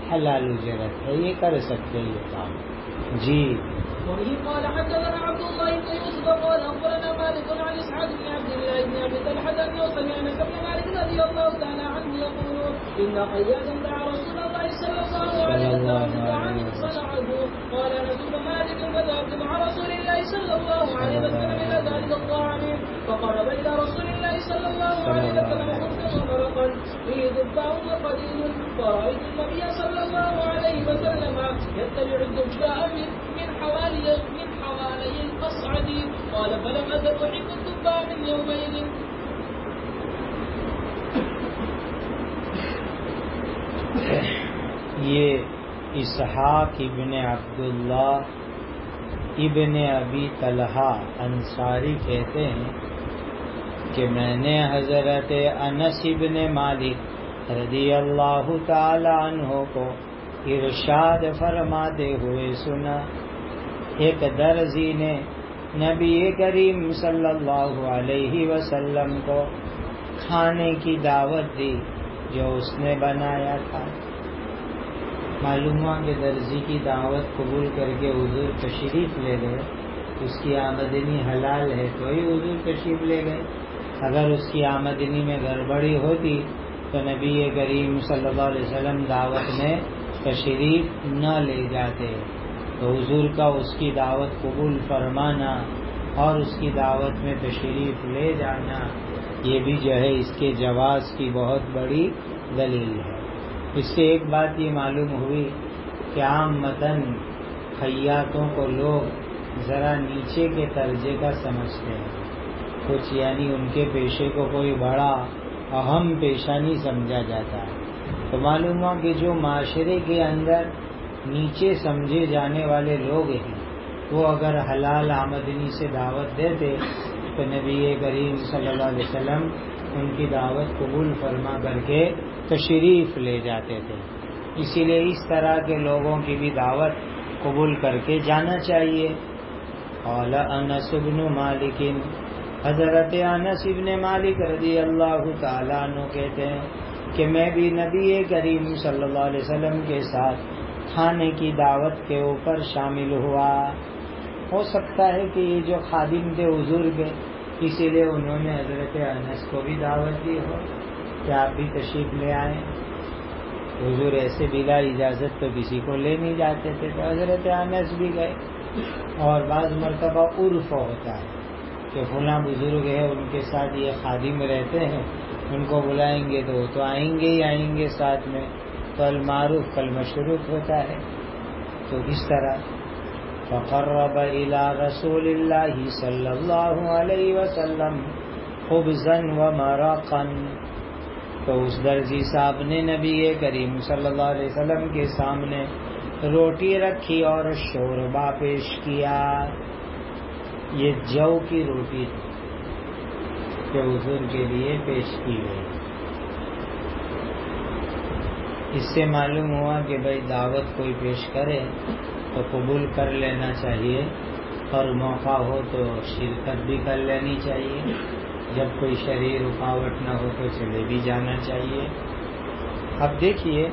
حلال اجرت ہے، یہ کر سکتے یہ کام. جی. وبه قال حدثنا عبد الله بن يوسف قال اخبرنا مالك عن اسحاق بن عبد الله بن ابي طلحه انه سمع انس بن مالك رضي الله تعالى عنه يقول ان قيادا دعا رسول الله صلى الله عليه وسلم بدعاء صنعه. قال انس بن مالك فذهبت مع رسول الله صلى الله عليه وسلم الى ذلك الطعام فقرب الى رسول الله صلى الله عليه وسلم خبزا ومرقا فيه دباء وقديد فرايت النبي صلى الله عليه وسلم يتبع الدباء من حوالي من حوالي القصعد. قال فلم أزل أحب الدباء من يومئذ. یہ اسحاق ابن عبداللہ ابن ابی طلحہ انصاری کہتے ہیں کہ میں نے حضرت انس ابن مالک رضی اللہ تعالی عنہ کو ارشاد فرماتے ہوئے سنا، ایک درزی نے نبی کریم صلی اللہ علیہ وسلم کو کھانے کی دعوت دی جو اس نے بنایا تھا. معلوم ہوا کہ درزی کی دعوت قبول کر کے حضور تشریف لے گئے، اس کی آمدنی حلال ہے تو ہی حضور تشریف لے گئے. اگر اس کی آمدنی میں گڑبڑی ہوتی تو نبی کریم صلی اللہ علیہ وسلم دعوت میں تشریف نہ لے جاتے. تو حضور کا اس کی دعوت قبول فرمانا اور اس کی دعوت میں تشریف لے جانا یہ بھی جو ہے اس کے جواز کی بہت بڑی دلیل ہے. اس سے ایک بات یہ معلوم ہوئی کہ عامتاً خیاطوں کو لوگ ذرا نیچے کے درجے کا سمجھتے ہیں، کچھ یعنی ان کے پیشے کو کوئی بڑا اہم پیشہ نہیں سمجھا جاتا. تو معلوم ہوا کہ جو معاشرے کے اندر نیچے سمجھے جانے والے لوگ ہیں وہ اگر حلال آمدنی سے دعوت دیتے تو نبی کریم صلی اللہ علیہ وسلم ان کی دعوت قبول فرما کر کے تشریف لے جاتے تھے. اسی لیے اس طرح کے لوگوں کی بھی دعوت قبول کر کے جانا چاہیے. قال انس بن مالک، حضرت انس بن مالک رضی اللہ تعالیٰ عنہ کہتے ہیں کہ میں بھی نبی کریم صلی اللہ علیہ وسلم کے ساتھ کھانے کی دعوت کے اوپر شامل ہوا. ہو سکتا ہے کہ یہ جو خادم تھے حضور کے اسی لیے انہوں نے حضرت انس کو بھی دعوت دی ہو کہ آپ بھی تشریف لے آئیں. حضور ایسے بلا اجازت تو کسی کو لے نہیں جاتے تھے تو حضرت انس بھی گئے. اور بعض مرتبہ عرف ہوتا ہے کہ فلاں بزرگ ہے ان کے ساتھ یہ خادم رہتے ہیں، ان کو بلائیں گے تو وہ تو آئیں گے ہی آئیں گے ساتھ میں، تو المعروف کالمشروط ہوتا ہے. تو اس طرح فقرب الى رسول اللہ صلی اللہ علیہ وسلم خبزا ومرقا، تو اس درزی صاحب نے نبی کریم صلی اللہ علیہ وسلم کے سامنے روٹی رکھی اور شوربہ پیش کیا. یہ جو کی روٹی کہ حضور کے لیے پیش کی گئی. اس سے معلوم ہوا کہ بھائی دعوت کوئی پیش کرے تو قبول کر لینا چاہیے اور موقع ہو تو شرکت بھی کر لینی چاہیے. جب کوئی شرعی رکاوٹ نہ ہو تو چلے بھی جانا چاہیے. اب دیکھیے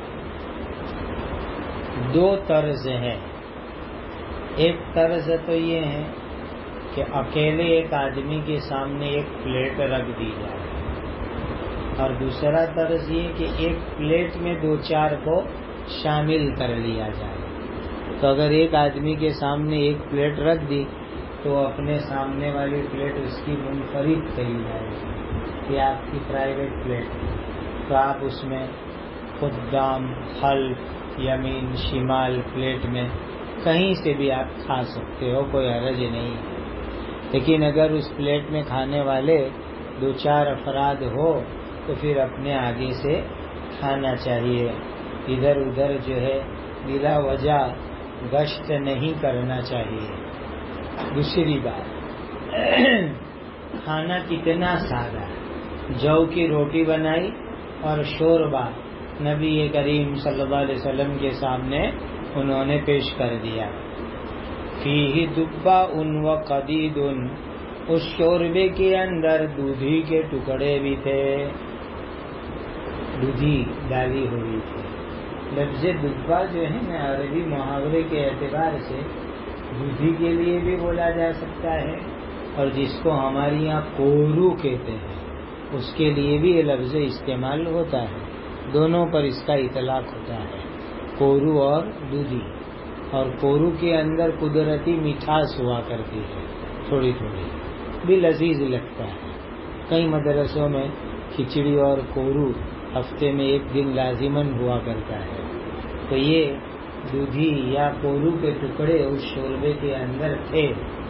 دو طرز ہیں. ایک طرز تو یہ ہے کہ اکیلے ایک آدمی کے سامنے ایک پلیٹ رکھ دی جائے، اور دوسرا طرز یہ کہ ایک پلیٹ میں دو چار کو شامل کر لیا جائے. تو اگر ایک آدمی کے سامنے ایک پلیٹ رکھ دی تو اپنے سامنے والی پلیٹ اس کی منفرد کہی جائے کہ آپ کی پرائیویٹ پلیٹ، تو آپ اس میں قدام خلف یمین شمال پلیٹ میں کہیں سے بھی آپ کھا سکتے ہو، کوئی حرج نہیں ہے. لیکن اگر اس پلیٹ میں کھانے والے دو چار افراد ہو تو پھر اپنے آگے سے کھانا چاہیے. ادھر ادھر جو ہے بلا وجہ گشت نہیں کرنا چاہیے. دوسری بات، کھانا کتنا سادہ، جو کی روٹی بنائی اور شوربہ نبی کریم صلی اللہ علیہ وسلم کے سامنے انہوں نے پیش کر دیا. فیہ دباء و قدید، اس شوربے کے اندر دودھی کے ٹکڑے بھی تھے، دودھی ڈالی ہوئی تھی. لفظ دبا جو ہے نا عربی محاورے کے اعتبار سے دودھی کے لیے بھی بولا جا سکتا ہے، اور جس کو ہمارے یہاں کورو کہتے ہیں اس کے لیے بھی یہ لفظ استعمال ہوتا ہے، دونوں پر اس کا اطلاق ہوتا ہے، کورو اور دودھی۔ اور کورو کے اندر قدرتی مٹھاس ہوا کرتی ہے، تھوڑی تھوڑی بھی لذیذ لگتا ہے۔ کئی مدرسوں میں کھچڑی اور کورو ہفتے میں ایک دن لازماً ہوا کرتا ہے۔ تو یہ دودھی یا کورو کے ٹکڑے اس شوربے کے اندر تھے،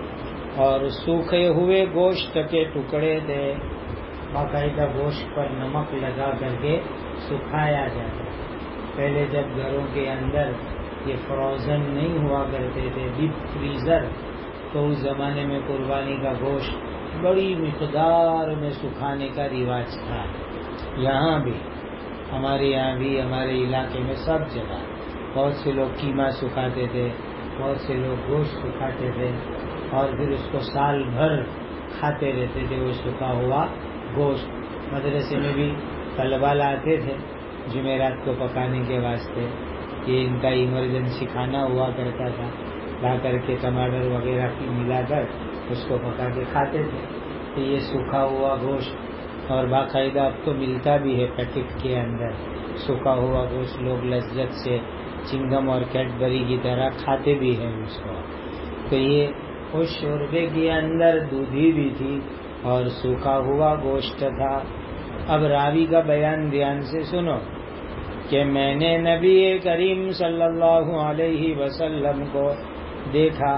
اور سوکھے ہوئے گوشت کے ٹکڑے تھے، باقاعدہ گوشت پر نمک لگا کر کے سکھایا جاتا ہے۔ پہلے جب گھروں کے اندر یہ فروزن نہیں ہوا کرتے تھے، ڈیپ فریزر، تو اس زمانے میں قربانی کا گوشت بڑی مقدار میں سکھانے کا رواج تھا۔ یہاں بھی ہمارے یہاں بھی ہمارے علاقے میں سب جگہ بہت سے لوگ قیمہ سکھاتے تھے، بہت سے لوگ گوشت سکھاتے تھے، اور پھر اس کو سال بھر کھاتے رہتے تھے وہ سکھا ہوا گوشت۔ مدرسے میں بھی طلبہ لاتے تھے جمعرات کو پکانے کے واسطے، یہ ان کا ایمرجنسی کھانا ہوا کرتا تھا، لا کر کے ٹماٹر وغیرہ کی ملا کر اس کو پکا کے کھاتے تھے۔ تو یہ سکھا ہوا گوشت، اور باقاعدہ اب تو ملتا بھی ہے پیکٹ کے اندر سکھا ہوا گوشت، لوگ لذت سے چنگم اور کیڈبری کی طرح کھاتے بھی ہیں اس کو۔ تو یہ اس شوربے کے اندر دودھی بھی تھی اور سوکھا ہوا گوشت تھا۔ اب راوی کا بیان دھیان سے سنو کہ میں نے نبی کریم صلی اللہ علیہ وسلم کو دیکھا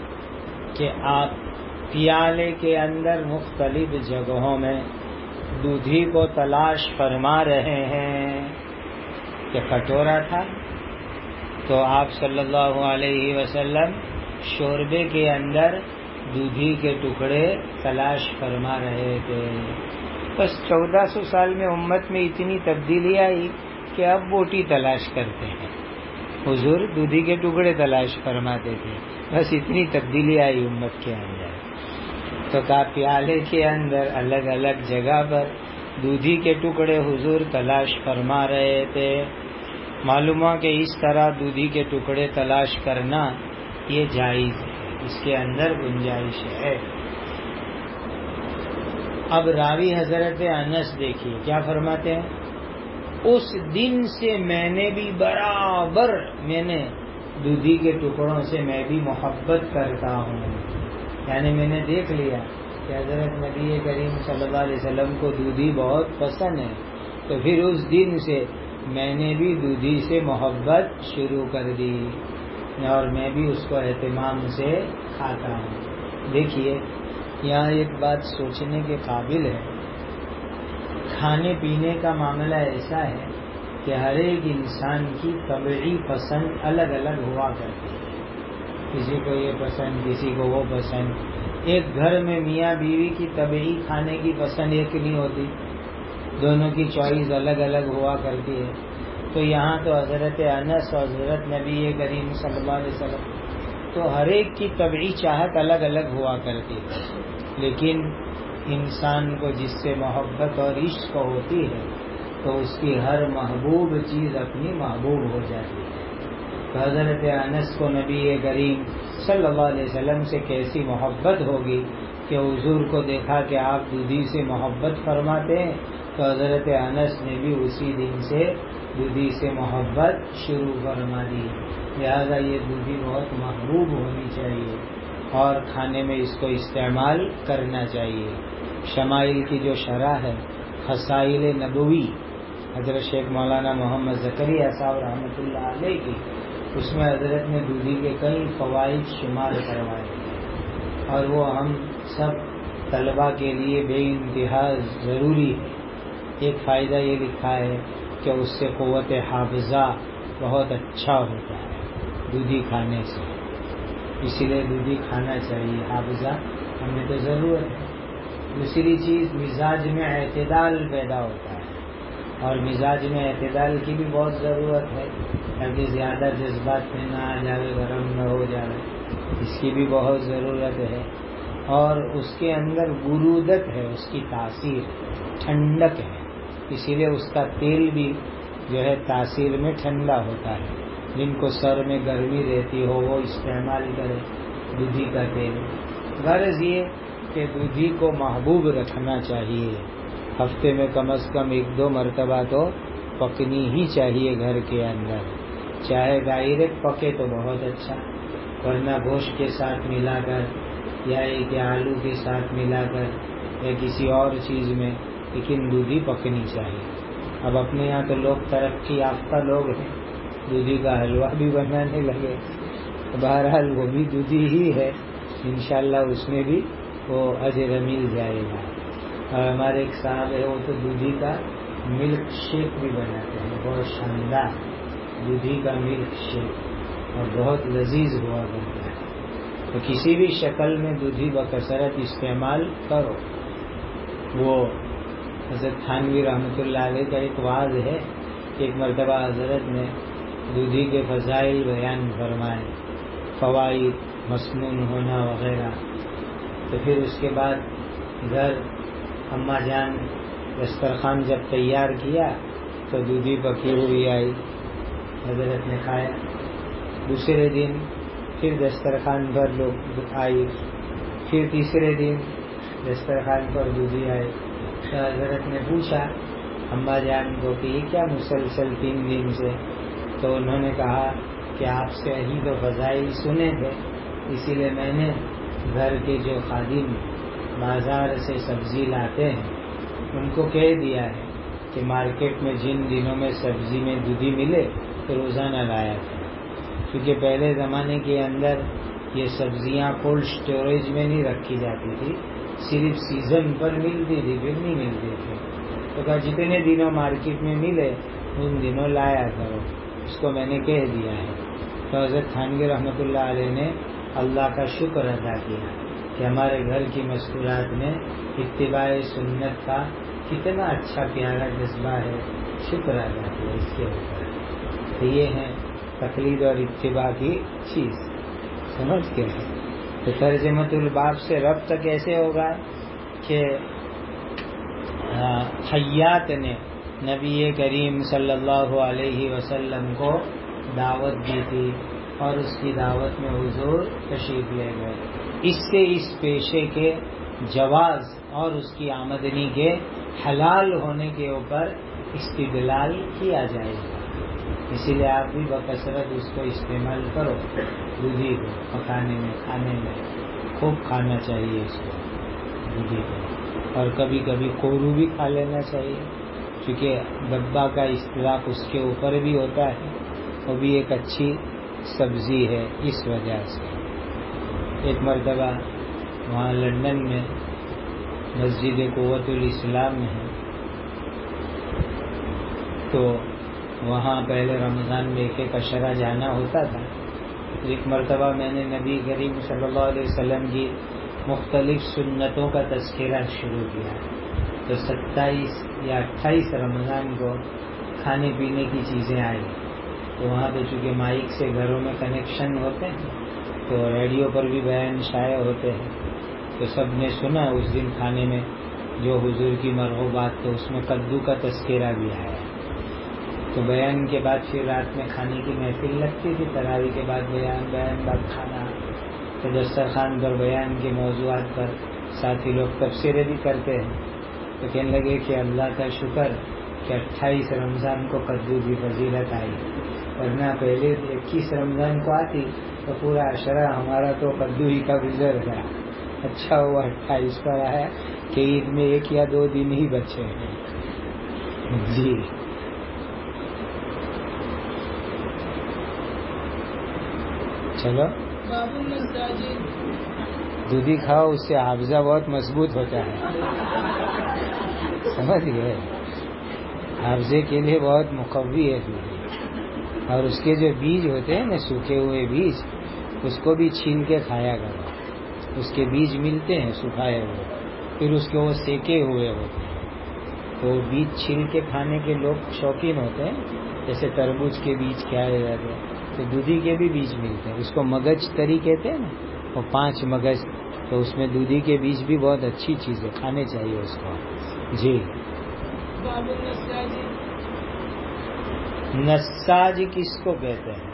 کہ آپ پیالے کے اندر مختلف جگہوں میں دودھی کو تلاش فرما رہے ہیں۔ کہ کٹورا تھا تو آپ صلی اللہ علیہ وسلم شوربے کے اندر دودھی کے ٹکڑے تلاش فرما رہے تھے۔ بس چودہ سو سال میں امت میں اتنی تبدیلی آئی کہ اب بوٹی تلاش کرتے ہیں، حضور دودھی کے ٹکڑے تلاش فرماتے تھے، بس اتنی تبدیلی آئی امت کے اندر۔ تو کا پیالے کے اندر الگ الگ جگہ پر دودھی کے ٹکڑے حضور تلاش فرما رہے تھے۔ معلوم ہوا کہ اس طرح دودھی کے ٹکڑے تلاش کرنا یہ جائز ہے، اس کے اندر گنجائش ہے۔ اب راوی حضرت انس دیکھیے کیا فرماتے ہیں، اس دن سے میں نے بھی برابر میں نے دودھی کے ٹکڑوں سے میں بھی محبت کرتا ہوں، یعنی میں نے دیکھ لیا کہ حضرت نبی کریم صلی اللہ علیہ وسلم کو دودھی بہت پسند ہے، تو پھر اس دن سے میں نے بھی دودھی سے محبت شروع کر دی اور میں بھی اس کو اہتمام سے کھاتا ہوں۔ دیکھیے یہاں ایک بات سوچنے کے قابل ہے، کھانے پینے کا معاملہ ایسا ہے کہ ہر ایک انسان کی طبعی پسند الگ الگ ہوا کرتی ہے، کسی کو یہ پسند کسی کو وہ پسند۔ ایک گھر میں میاں بیوی کی طبعی کھانے کی پسند ایک نہیں ہوتی، دونوں کی چوائس الگ الگ ہوا کرتی ہے۔ تو یہاں تو حضرت انس اور حضرت نبی کریم صلی اللہ علیہ وسلم تو ہر ایک کی طبعی چاہت الگ الگ ہوا کرتی ہے، لیکن انسان کو جس سے محبت اور عشق ہوتی ہے تو اس کی ہر محبوب چیز اپنی محبوب ہو جاتی ہے۔ تو حضرت انس کو نبی کریم صلی اللہ علیہ وسلم سے کیسی محبت ہوگی کہ حضور کو دیکھا کہ آپ دودھی سے محبت فرماتے ہیں، تو حضرت انس نے بھی اسی دن سے دودھی سے محبت شروع فرما دی۔ لہذا یہ دودھی بہت محبوب ہونی چاہیے اور کھانے میں اس کو استعمال کرنا چاہیے۔ شمائل کی جو شرح ہے خصائل نبوی حضرت شیخ مولانا محمد زکریا صاحب رحمۃ اللہ علیہ کی، اس میں حضرت نے دودھی کے کئی فوائد شمار کروائے ہیں، اور وہ ہم سب طلباء کے لیے بے انتہا ضروری ہے۔ ایک فائدہ یہ لکھا ہے کہ اس سے قوت حافظہ بہت اچھا ہوتا ہے دودھی کھانے سے، اسی لیے دودھی کھانا چاہیے، حافظہ ہمیں تو ضرورت ہے۔ دوسری چیز مزاج میں اعتدال پیدا ہوتا ہے، اور مزاج میں اعتدال کی بھی بہت ضرورت ہے تاکہ زیادہ جذبات میں نہ آ جائے، گرم نہ ہو جائے، اس کی بھی بہت ضرورت ہے۔ اور اس کے اندر برودت ہے، اس کی تاثیر ٹھنڈک ہے، اسی لیے اس کا تیل بھی جو ہے تاثیر میں ٹھنڈا ہوتا ہے. جن کو سر میں گرمی رہتی ہو وہ استعمال کرے دودھی کا تیل. غرض یہ کہ دودھی کو محبوب رکھنا چاہیے. ہفتے میں کم از کم ایک دو مرتبہ تو پکنی ہی چاہیے گھر کے اندر. چاہے ڈائریکٹ پکے تو بہت اچھا، ورنہ گوشت کے ساتھ ملا کر یا ایک آلو کے ساتھ ملا کر یا کسی اور چیز میں، لیکن دودھی پکنی چاہیے. اب اپنے یہاں تو لوگ ترقی یافتہ لوگ ہیں، دودھی کا حلوہ بھی بنانے لگے. بہرحال وہ بھی دودھی ہی ہے، انشاءاللہ اس میں بھی وہ اجر مل جائے گا. اور ہمارے ایک صاحب ہے وہ تو دودھی کا ملک شیک بھی بناتے ہیں، بہت شاندار دودھی کا ملک شیک، اور بہت لذیذ ہوا کرتا ہے. تو کسی بھی شکل میں دودھی بکثرت استعمال کرو. وہ حضرت تھانوی رحمۃ اللہ علیہ کا ایک وعظ ہے، ایک مرتبہ حضرت نے دودھی کے فضائل بیان فرمائے، فوائد، مسنون ہونا وغیرہ. تو پھر اس کے بعد گھر اماں جان دسترخوان جب تیار کیا تو دودھی پکی ہوئی آئی، حضرت نے کھایا. دوسرے دن پھر دسترخوان پر لوگ آئی، پھر تیسرے دن دسترخوان پر دودھی آئی. تو حضرت نے پوچھا اماں جان کو کہ یہ کیا مسلسل تین دن سے؟ تو انہوں نے کہا کہ آپ سے یہی تو فضائل سنے تھے، اسی لیے میں نے گھر کے جو خادم بازار سے سبزی لاتے ہیں ان کو کہہ دیا ہے کہ مارکیٹ میں جن دنوں میں سبزی میں دودھی ملے تو روزانہ لایا تھا. کیونکہ پہلے زمانے کے اندر یہ سبزیاں کولڈ اسٹوریج میں نہیں رکھی جاتی تھی، صرف سیزن پر ملتی تھی، پھر نہیں ملتی تھی. تو کہا جتنے دنوں مارکیٹ میں ملے ان دنوں لایا کرو. اس کو میں نے کہہ دیا ہے. تو حضرت تھانوی رحمۃ اللہ علیہ نے اللہ کا شکر ادا کیا کہ ہمارے گھر کی مستورات میں اتباع سنت کا کتنا اچھا پیارا جذبہ ہے، شکر ادا کیا اس کے اوپر. تو یہ ہے تقلید اور اتباع کی چیز، سمجھ کے. تو ترجمۃ الباب سے ربط کیسے ہوگا کہ خیاط نے نبی کریم صلی اللہ علیہ وسلم کو دعوت دی تھی اور اس کی دعوت میں حضور تشریف لے گئے. اس سے اس پیشے کے جواز اور اس کی آمدنی کے حلال ہونے کے اوپر استدلال کیا جائے گا. اسی لیے آپ بھی بکثرت اس کو استعمال کرو. دودھی کو پکانے میں، کھانے میں خوب کھانا چاہیے اس کو، دودھی کو. اور کبھی کبھی کورو بھی کھا لینا چاہیے، کیونکہ دبا کا اطلاق اس کے اوپر بھی ہوتا ہے، وہ بھی ایک اچھی سبزی ہے اس وجہ سے. ایک مرتبہ وہاں لندن میں مسجد قوت الاسلام میں ہے، تو وہاں پہلے رمضان میں ایک ایک عشرہ جانا ہوتا تھا. ایک مرتبہ میں نے نبی کریم صلی اللہ علیہ وسلم کی مختلف سنتوں کا تذکرہ شروع کیا. تو ستائیس یا اٹھائیس رمضان کو کھانے پینے کی چیزیں آئی. تو وہاں پہ چونکہ مائک سے گھروں میں کنیکشن ہوتے ہیں تو ریڈیو پر بھی بیان شائع ہوتے ہیں. تو سب نے سنا اس دن کھانے میں جو حضور کی مرغوبات، تو اس میں کدو کا تذکرہ بھی آیا. تو بیان کے بعد پھر رات میں کھانے کی محفل لگتی تھی، تراویح کے بعد بیان، بیان بعد کھانا. تو دسترخوان پر بیان کے موضوعات پر ساتھی لوگ تبصرے بھی کرتے ہیں. تو کہنے لگے کہ اللہ کا شکر کہ اٹھائیس رمضان کو کدو کی فضیلت آئی، ورنہ پہلے اکیس رمضان کو آتی تو پورا عشرہ ہمارا تو کدو ہی کا گزر گیا. اچھا ہوا اٹھائیس پر آیا کہ عید میں ایک یا دو دن ہی بچے ہیں. جی چلو دودھی کھاؤ، اس سے حافظہ بہت مضبوط ہوتا ہے، سمجھ گئے؟ حافظے کے لیے بہت مقوی ہے دودھی. اور اس کے جو بیج ہوتے ہیں نا، سوکھے ہوئے بیج، اس کو بھی چھیل کے کھایا کرو. اس کے بیج ملتے ہیں سکھائے ہوئے، پھر اس کے وہ سیکے ہوئے ہوتے ہیں. تو بیج چھیل کے کھانے کے لوگ شوقین ہوتے ہیں، جیسے تربوز کے بیج کھائے جاتے ہیں. تو دودھی کے بھی بیج ملتے ہیں. اس کو مگج تری کہتے ہیں نا، وہ پانچ مگج. تو اس میں دودھی کے بیج بھی بہت اچھی چیز ہے، کھانے چاہیے اس کو. جی نساج کس کو کہتے ہیں؟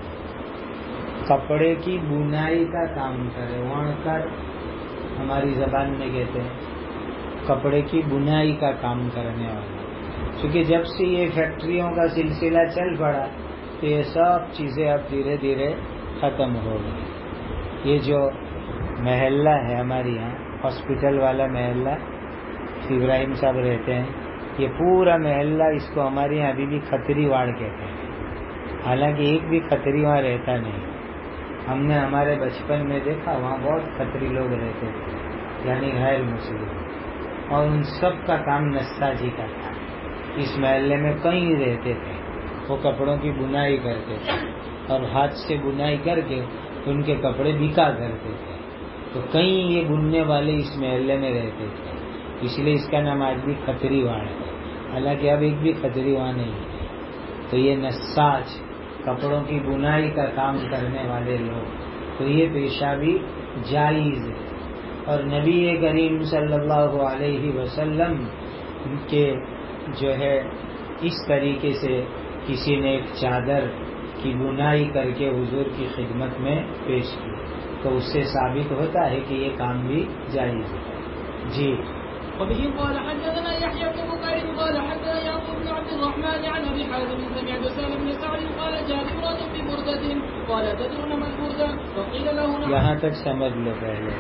کپڑے کی بنائی کا کام کرے، وણکر ہماری زبان میں کہتے ہیں، کپڑے کی بنائی کا کام کرنے والا۔ کیونکہ جب سے یہ فیکٹریوں کا سلسلہ چل پڑا تو یہ سب چیزیں اب دھیرے دھیرے ختم ہو گئی۔ یہ جو محلہ ہے ہمارے یہاں، ہاسپٹل والا محلہ، ابراہیم صاحب رہتے ہیں، یہ پورا محلہ اس کو ہمارے یہاں ابھی بھی کھتری واڑ کہتے ہیں، حالانکہ ایک بھی کھتری وہاں رہتا نہیں۔ ہم نے ہمارے بچپن میں دیکھا وہاں بہت کھتری لوگ رہتے تھے، یعنی غیر مسلم، اور ان سب کا کام نساجی کا تھا۔ اس محلے میں کئی رہتے تھے، وہ کپڑوں کی بنائی کرتے تھے اور ہاتھ سے بنائی کر کے ان کے کپڑے بکا کرتے تھے۔ تو کئی یہ بننے والے اس محلے میں رہتے تھے، اس لیے اس کا نام آج بھی کھتری واڑ ہے، حالانکہ اب ایک بھی کھتری وہاں نہیں ہے۔ تو یہ نساج، کپڑوں کی بنائی کا کام کرنے والے لوگ، تو یہ پیشہ بھی جائز ہے۔ اور نبی کریم صلی اللہ علیہ وسلم کے جو ہے اس طریقے سے کسی نے ایک چادر کی بنائی کر کے حضور کی خدمت میں پیش کی تو اس سے ثابت ہوتا ہے کہ یہ کام بھی جائز ہے۔ جی وبه قال حدثنا يحيى بن بكير قال حدثنا يعقوب بن عبد الرحمن عن ابي حازم سمعت سالم بن سعد قال جاء امرأة ببردة قال تدرون ما البردة فقيل له یہاں تک سمجھ لو پہلے۔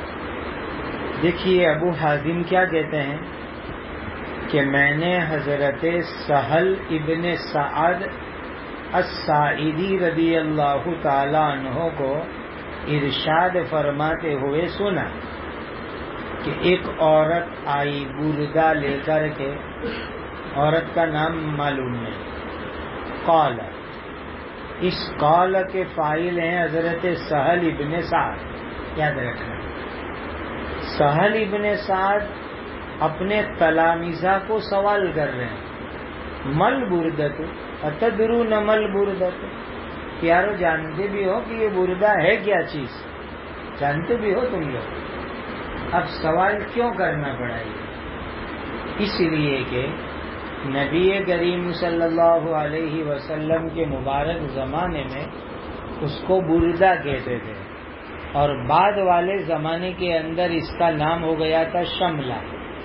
دیکھیے ابو حازم کیا کہتے ہیں کہ میں نے حضرت سہل ابن سعد الساعدی رضی اللہ تعالی عنہ کو ارشاد فرماتے ہوئے سنا کہ ایک عورت آئی بردہ لے کر کے، عورت کا نام معلوم نہیں، قال، اس قال کے فاعل ہیں حضرت سہل ابن سعد، یاد رکھنا۔ سہل ابن سعد اپنے تلامذہ کو سوال کر رہے ہیں، مل بردت اتدرون مل بردت، پیارو جانتے بھی ہو کہ یہ بردہ ہے کیا چیز، جانتے بھی ہو تم لوگ، اب سوال کیوں کرنا پڑا یہ؟ اس لیے کہ نبی کریم صلی اللہ علیہ وسلم کے مبارک زمانے میں اس کو بردہ کہتے تھے، اور بعد والے زمانے کے اندر اس کا نام ہو گیا تھا شملہ۔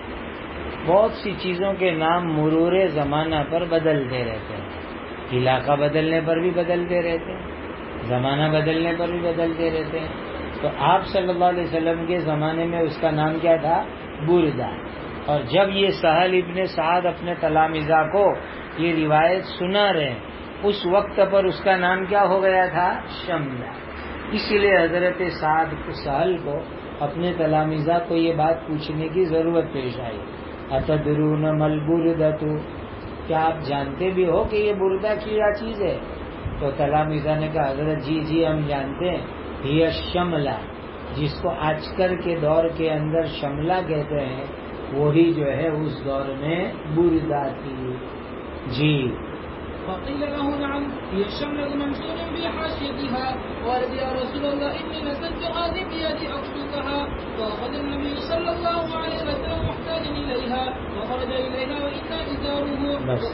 بہت سی چیزوں کے نام مرور زمانہ پر بدلتے رہتے ہیں، علاقہ بدلنے پر بھی بدلتے رہتے ہیں، زمانہ بدلنے پر بھی بدلتے رہتے ہیں۔ تو آپ صلی اللہ علیہ وسلم کے زمانے میں اس کا نام کیا تھا؟ بردہ۔ اور جب یہ سہل ابن سعد اپنے تلامذہ کو یہ روایت سنا رہے ہیں، اس وقت پر اس کا نام کیا ہو گیا تھا؟ شملہ۔ اس لیے حضرت سعد سہل کو اپنے تلامذہ کو یہ بات پوچھنے کی ضرورت پیش آئی، اتدرون مل بردۃ، کیا آپ جانتے بھی ہو کہ یہ بردہ کیا چیز ہے؟ تو تلامذہ نے کہا حضرت جی جی ہم جانتے ہیں، یہ شملہ، جس کو آج کل کے دور کے اندر شملہ کہتے ہیں، وہی جو ہے اس دور میں بردہ تھی۔ جی فقيل له نعم هي الشملة منشور في حاشيتها قال يا رسول الله إني نزلت هذه بيدي أكشفها فأخذ النبي صلى الله عليه وسلم محتاجا إليها فخرج إليها وإنا إزاره۔ بس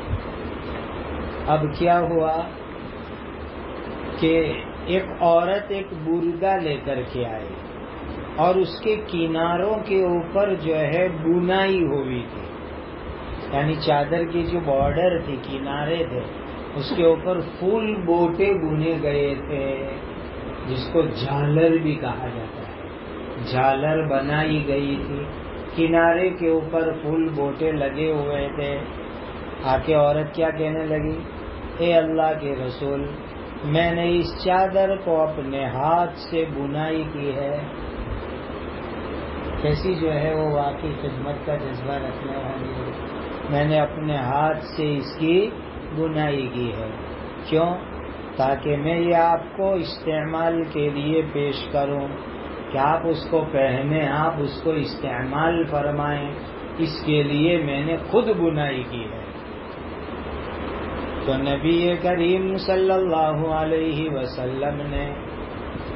اب کیا ہوا کہ ایک عورت ایک بردہ لے کر کے آئی اور اس کے کناروں کے اوپر جو ہے بنائی ہوئی تھی، یعنی چادر کی جو بارڈر تھی، کنارے تھے، اس کے اوپر پھول بوٹے بنے گئے تھے، جس کو جھالر بھی کہا جاتا ہے، جھالر بنائی گئی تھی، کنارے کے اوپر پھول بوٹے لگے ہوئے تھے۔ آ کے عورت کیا کہنے لگی، اے اللہ کے رسول، میں نے اس چادر کو اپنے ہاتھ سے بنائی کی ہے۔ کیسی جو ہے وہ واقعی خدمت کا جذبہ رکھنے والی، میں نے اپنے ہاتھ سے اس کی بنائی کی ہے، کیوں؟ تاکہ میں یہ آپ کو استعمال کے لیے پیش کروں کہ آپ اس کو پہنیں، آپ اس کو استعمال فرمائیں، اس کے لیے میں نے خود بنائی کی ہے۔ تو نبی کریم صلی اللہ علیہ وسلم نے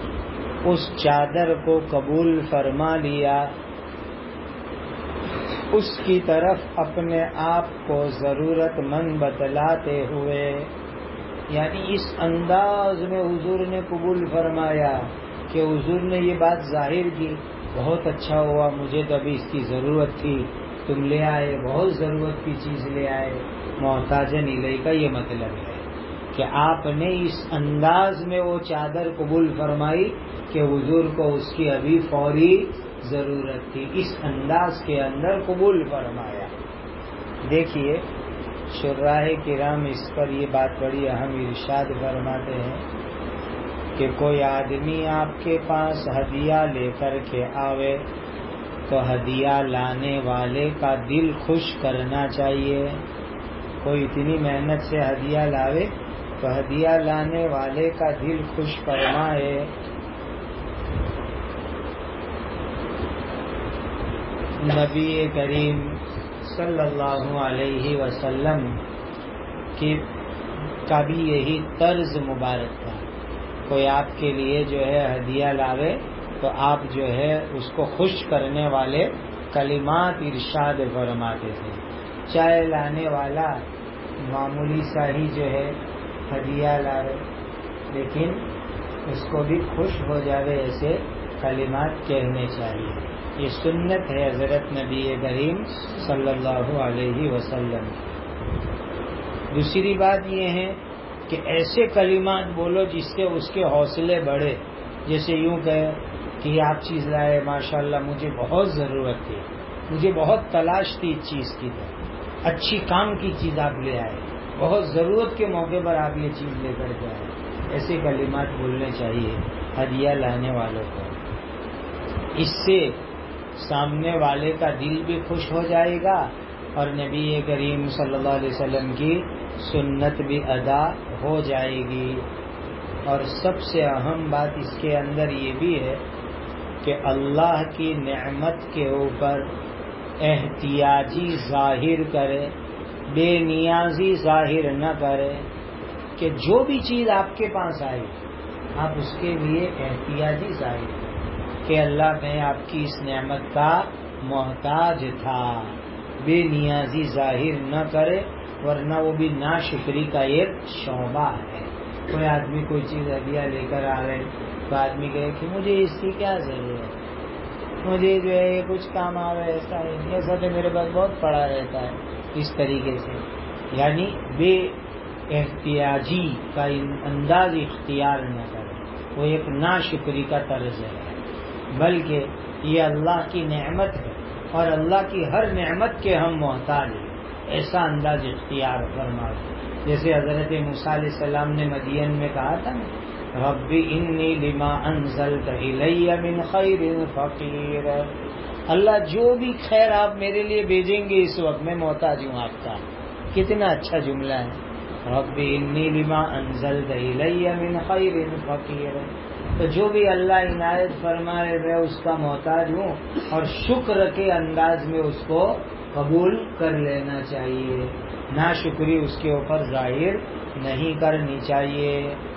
اس چادر کو قبول فرما لیا اس کی طرف اپنے آپ کو ضرورت مند بتلاتے ہوئے، یعنی اس انداز میں حضور نے قبول فرمایا کہ حضور نے یہ بات ظاہر کی، بہت اچھا ہوا، مجھے تو ابھی اس کی ضرورت تھی، تم لے آئے، بہت ضرورت کی چیز لے آئے، محتاجن الیہ کا یہ مطلب ہے کہ آپ نے اس انداز میں وہ چادر قبول فرمائی کہ حضور کو اس کی ابھی فوری ضرورت تھی، اس انداز کے اندر قبول فرمایا۔ دیکھیے شراح کرام اس پر یہ بات بڑی اہم ارشاد فرماتے ہیں کہ کوئی آدمی آپ کے پاس ہدیہ لے کر کے آوے تو ہدیہ لانے والے کا دل خوش کرنا چاہیے۔ کوئی اتنی محنت سے ہدیہ لاوے تو ہدیہ لانے والے کا دل خوش فرمائے۔ نبی کریم صلی اللہ علیہ وسلم کی کا بھی یہی طرز مبارک تھا، کوئی آپ کے لیے جو ہے ہدیہ لاوے تو آپ جو ہے اس کو خوش کرنے والے کلمات ارشاد فرماتے تھے۔ چائے لانے والا معمولی سا ہی جو ہے ہدیہ لاوے لیکن اس کو بھی خوش ہو جاوے، ایسے کلمات کہنے چاہیے۔ یہ سنت ہے حضرت نبی کریم صلی اللہ علیہ وسلم۔ دوسری بات یہ ہے کہ ایسے کلمات بولو جس سے اس کے حوصلے بڑھے، جیسے یوں کہے کہ یہ آپ چیز لائے، ماشاءاللہ مجھے بہت ضرورت تھی، مجھے بہت تلاش تھی اس چیز کی، تو اچھی کام کی چیز آپ لے آئے، بہت ضرورت کے موقع پر آپ یہ چیز لے کر کے آئے۔ ایسے کلمات بولنے چاہیے ہدیہ لانے والوں کو، اس سے سامنے والے کا دل بھی خوش ہو جائے گا اور نبی کریم صلی اللہ علیہ وسلم کی سنت بھی ادا ہو جائے گی۔ اور سب سے اہم بات اس کے اندر یہ بھی ہے کہ اللہ کی نعمت کے اوپر احتیاجی ظاہر کرے، بے نیازی ظاہر نہ کرے، کہ جو بھی چیز آپ کے پاس آئی آپ اس کے لیے احتیاجی ظاہر کریں کہ اللہ میں آپ کی اس نعمت کا محتاج تھا، بے نیازی ظاہر نہ کرے، ورنہ وہ بھی ناشکری کا ایک شعبہ ہے۔ کوئی آدمی کوئی چیز ہدیہ لے کر آ رہے تو آدمی کہے کہ مجھے اس کی کیا ضرورت، مجھے جو ہے یہ کچھ کام آ رہا ہے، ایسا ہے، ایسا تو میرے پاس بہت پڑا رہتا ہے، اس طریقے سے یعنی بے احتیاجی کا انداز اختیار نہ کرے، وہ ایک ناشکری کا طرز ہے، بلکہ یہ اللہ کی نعمت ہے اور اللہ کی ہر نعمت کے ہم محتاج ہیں، ایسا انداز اختیار فرمائے۔ جیسے حضرت موسیٰ علیہ السلام نے مدین میں کہا تھا نا، رب انی لما انزلت الی من خیر فقیر، اللہ جو بھی خیر آپ میرے لیے بھیجیں گے اس وقت میں محتاج ہوں آپ کا۔ کتنا اچھا جملہ ہے، رب انی لما انزلت الی من خیر فقیر، تو جو بھی اللہ عنایت فرمائے میں اس کا محتاج ہوں، اور شکر کے انداز میں اس کو قبول کر لینا چاہیے، ناشکری اس کے اوپر ظاہر نہیں کرنی چاہیے۔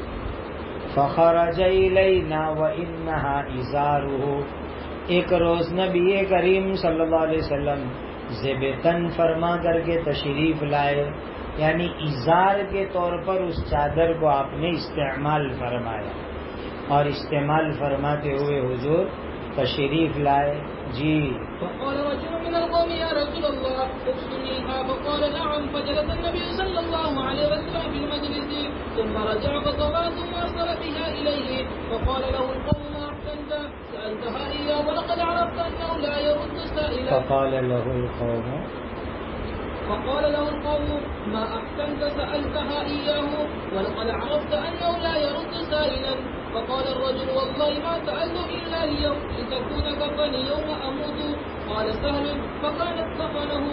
فخرج الینا وانھا ازارہ، ایک روز نبی کریم صلی اللہ علیہ وسلم زیب تن فرما کر کے تشریف لائے، یعنی ازار کے طور پر اس چادر کو آپ نے استعمال فرمایا، اور استعمال فرماتے ہوئے حضور تشریف لائے۔ جی فقال رجل من القوم يا رسول الله اكفنيها، فقال نعم، فجلس النبي صلى الله عليه وسلم في المجلس ثم رجع فطوى ثم ارسل بها اليه، فقال له القوم ما احسنت سالتها اياه ولقد عرفت انه لا يرد سائلا، فقال له القوم فقال له القوم ما احسنت سالتها اياه ولقد عرفت انه لا يرد سائلا، فقال الرجل والله ما سألت إلا اليوم لتكون كفني يوم أموت، قال سهل فكانت كفنه۔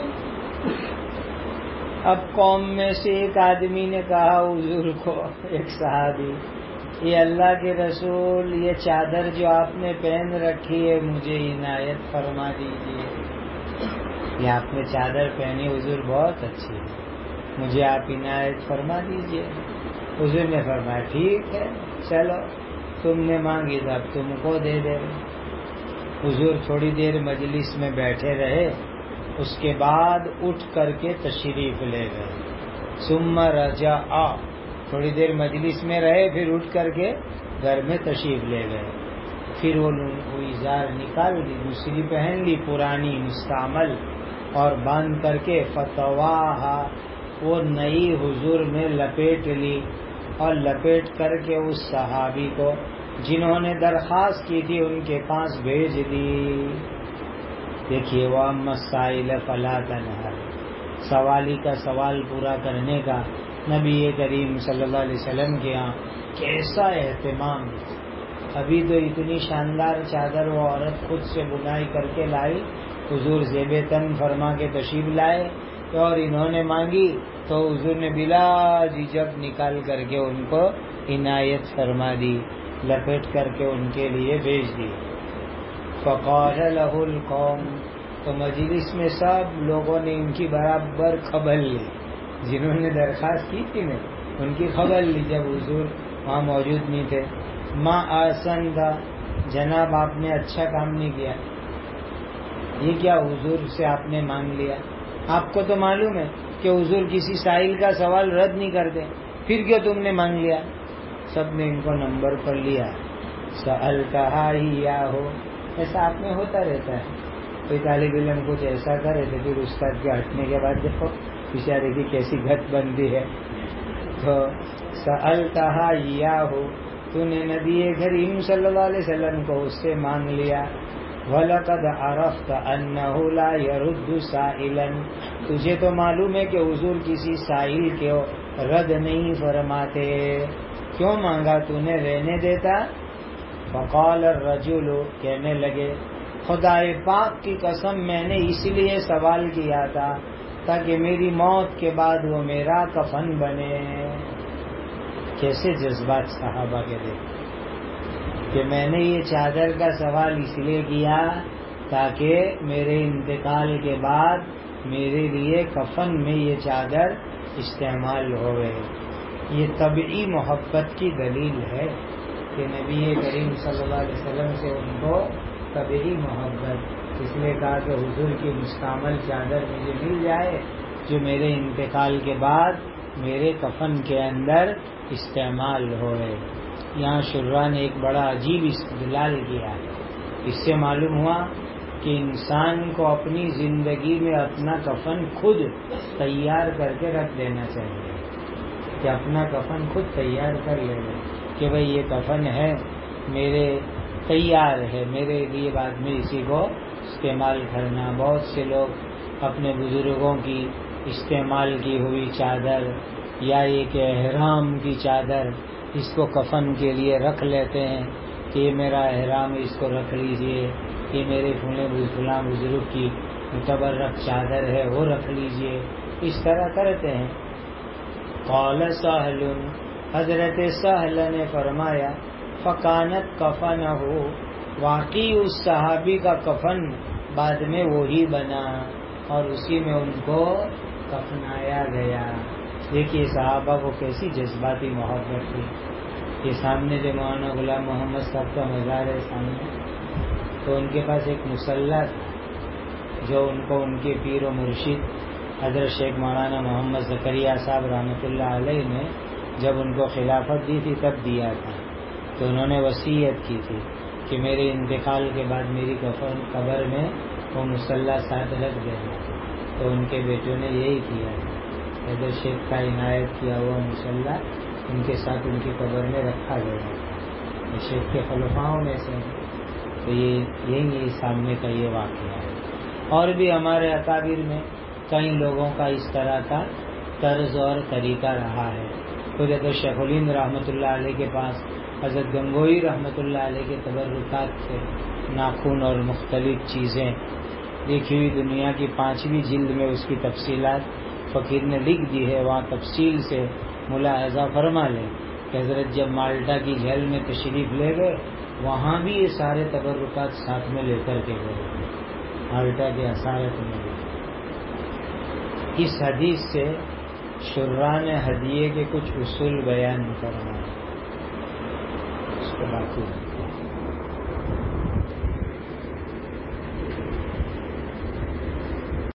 اب قوم میں سے ایک آدمی نے کہا حضور کو، ایک صحابی، یہ اللہ کے رسول، یہ چادر جو آپ نے پہن رکھی ہے مجھے عنایت فرما دیجیے، یہ آپ نے چادر پہنی حضور بہت اچھی ہے، مجھے آپ عنایت فرما دیجیے۔ حضور نے فرمایا ٹھیک ہے چلو، تم نے مانگی تب تم کو دے دے۔ حضور تھوڑی دیر مجلس میں بیٹھے رہے، اس کے بعد اٹھ کر کے تشریف لے گئے. ثم رجع، تھوڑی دیر مجلس میں رہے، پھر اٹھ کر کے گھر میں تشریف لے گئے. پھر وہ ازار نکال دی، دوسری پہن لی پرانی مستعمل، اور باندھ کر کے فتواہا، وہ نئی حضور میں لپیٹ لی، اور لپیٹ کر کے اس صحابی کو جنہوں نے درخواست کی تھی ان کے پاس بھیج دی. دیکھیے وَأَمَّا السَّائِلَ فَلَا تَنْهَرْ، سوالی کا سوال پورا کرنے کا نبی کریم صلی اللہ علیہ وسلم کے یہاں کیسا اہتمام. ابھی تو اتنی شاندار چادر وہ عورت خود سے بنائی کر کے لائی، حضور زیب تن فرما کے تشریف لائے، اور انہوں نے مانگی تو حضور نے بلا جھجک نکال کر کے ان کو عنایت فرما دی، لپیٹ کر کے ان کے لیے بھیج دی. فقال له القوم، تو مجلس میں سب لوگوں نے ان کی برابر خبر لی، جنہوں نے درخواست کی تھی نا ان کی خبر لی جب حضور وہاں موجود نہیں تھے. ما آسن تھا، جناب آپ نے اچھا کام نہیں کیا. یہ کیا حضور سے آپ نے مانگ لیا؟ آپ کو تو معلوم ہے کہ حضور کسی سائل کا سوال رد نہیں کرتے، پھر کیوں تم نے مانگ لیا؟ سب نے ان کو نمبر پر لیا. سألتہا ایاہو، ایسا آپ میں ہوتا رہتا ہے، کوئی طالب علم کچھ ایسا کرے تو پھر استاد کے ہٹنے کے بعد دیکھو بیچارے کی کیسی گھٹ بنتی ہے. تو سألتہا ایاہو، تو نے نبی کریم صلی اللہ علیہ وسلم کو اس سے مانگ لیا. وَلَقَدْ عَرَفْتَ أَنَّهُ لَا يَرُدُّ سَائِلًا، تجھے تو معلوم ہے کہ حضور کسی سائل کو رد نہیں فرماتے، کیوں مانگا تو نے، رہنے دیتا. فقال الرجل، کہنے لگے خدائے پاک کی قسم میں نے اس لیے سوال کیا تھا تاکہ میری موت کے بعد وہ میرا کفن بنے. کیسے جذبات صحابہ کے دیکھ کہ میں نے یہ چادر کا سوال اس لیے کیا تاکہ میرے انتقال کے بعد میرے لیے کفن میں یہ چادر استعمال ہوئے. یہ طبعی محبت کی دلیل ہے کہ نبی کریم صلی اللہ علیہ وسلم سے ان کو طبعی محبت، اس لیے کہا کہ حضور کی مستعمل چادر مجھے مل جائے جو میرے انتقال کے بعد میرے کفن کے اندر استعمال ہوئے. یہاں شرح نے ایک بڑا عجیب استدلال کیا ہے. اس سے معلوم ہوا کہ انسان کو اپنی زندگی میں اپنا کفن خود تیار کر کے رکھ دینا چاہیے، کہ اپنا کفن خود تیار کر لے لے کہ بھئی یہ کفن ہے میرے تیار ہے، میرے لیے بعد میں اسی کو استعمال کرنا. بہت سے لوگ اپنے بزرگوں کی استعمال کی ہوئی چادر یا ایک احرام کی چادر اس کو کفن کے لیے رکھ لیتے ہیں کہ یہ میرا احرام، اس کو رکھ لیجئے، یہ میرے فلاں فلاں بزرگ کی متبرک چادر ہے وہ رکھ لیجئے، اس طرح کرتے ہیں. قال سہل، حضرت سہل نے فرمایا فکانت کفن ہو، واقعی اس صحابی کا کفن بعد میں وہی بنا اور اسی میں ان کو کفنایا گیا. دیکھیے صحابہ کو کیسی جذباتی محبت تھی. یہ سامنے جو مولانا غلام محمد صاحب کا مزار ہے سامنے، تو ان کے پاس ایک مسلح جو ان کو ان کے پیر و مرشد حضرت شیخ مولانا محمد زکریا صاحب رحمۃ اللہ علیہ نے جب ان کو خلافت دی تھی تب دیا تھا. تو انہوں نے وصیت کی تھی کہ میرے انتقال کے بعد میری کفن قبر میں وہ مسلح ساتھ رکھ دینا. تو ان کے بیٹوں نے یہی کیا تھا. حضرت شیخ کا عنایت کیا ہوا مسلح ان کے ساتھ ان کی قبر میں رکھا گیا تھا. شیخ کے خلفاؤں میں سے تو یہ یہی سامنے کا یہ واقعہ ہے. اور بھی ہمارے اکابر میں کئی لوگوں کا اس طرح کا طرز اور طریقہ رہا ہے. خود حضرت شیخ الہند رحمۃ اللہ علیہ کے پاس حضرت گنگوئی رحمۃ اللہ علیہ کے تبرکات تھے، ناخن اور مختلف چیزیں. دیکھی ہوئی دنیا کی پانچویں جلد میں اس کی تفصیلات فقیر نے لکھ دی ہے، وہاں تفصیل سے ملاحظہ فرما لیں کہ حضرت جب مالٹا کی جھیل میں تشریف لے گئے وہاں بھی یہ سارے تبرکات ساتھ میں لے کر کے گئے مالٹا کے اسارت میں بھی. اس حدیث سے شرح نے ہدیے کے کچھ اصول بیان فرمائے، اس کو باقی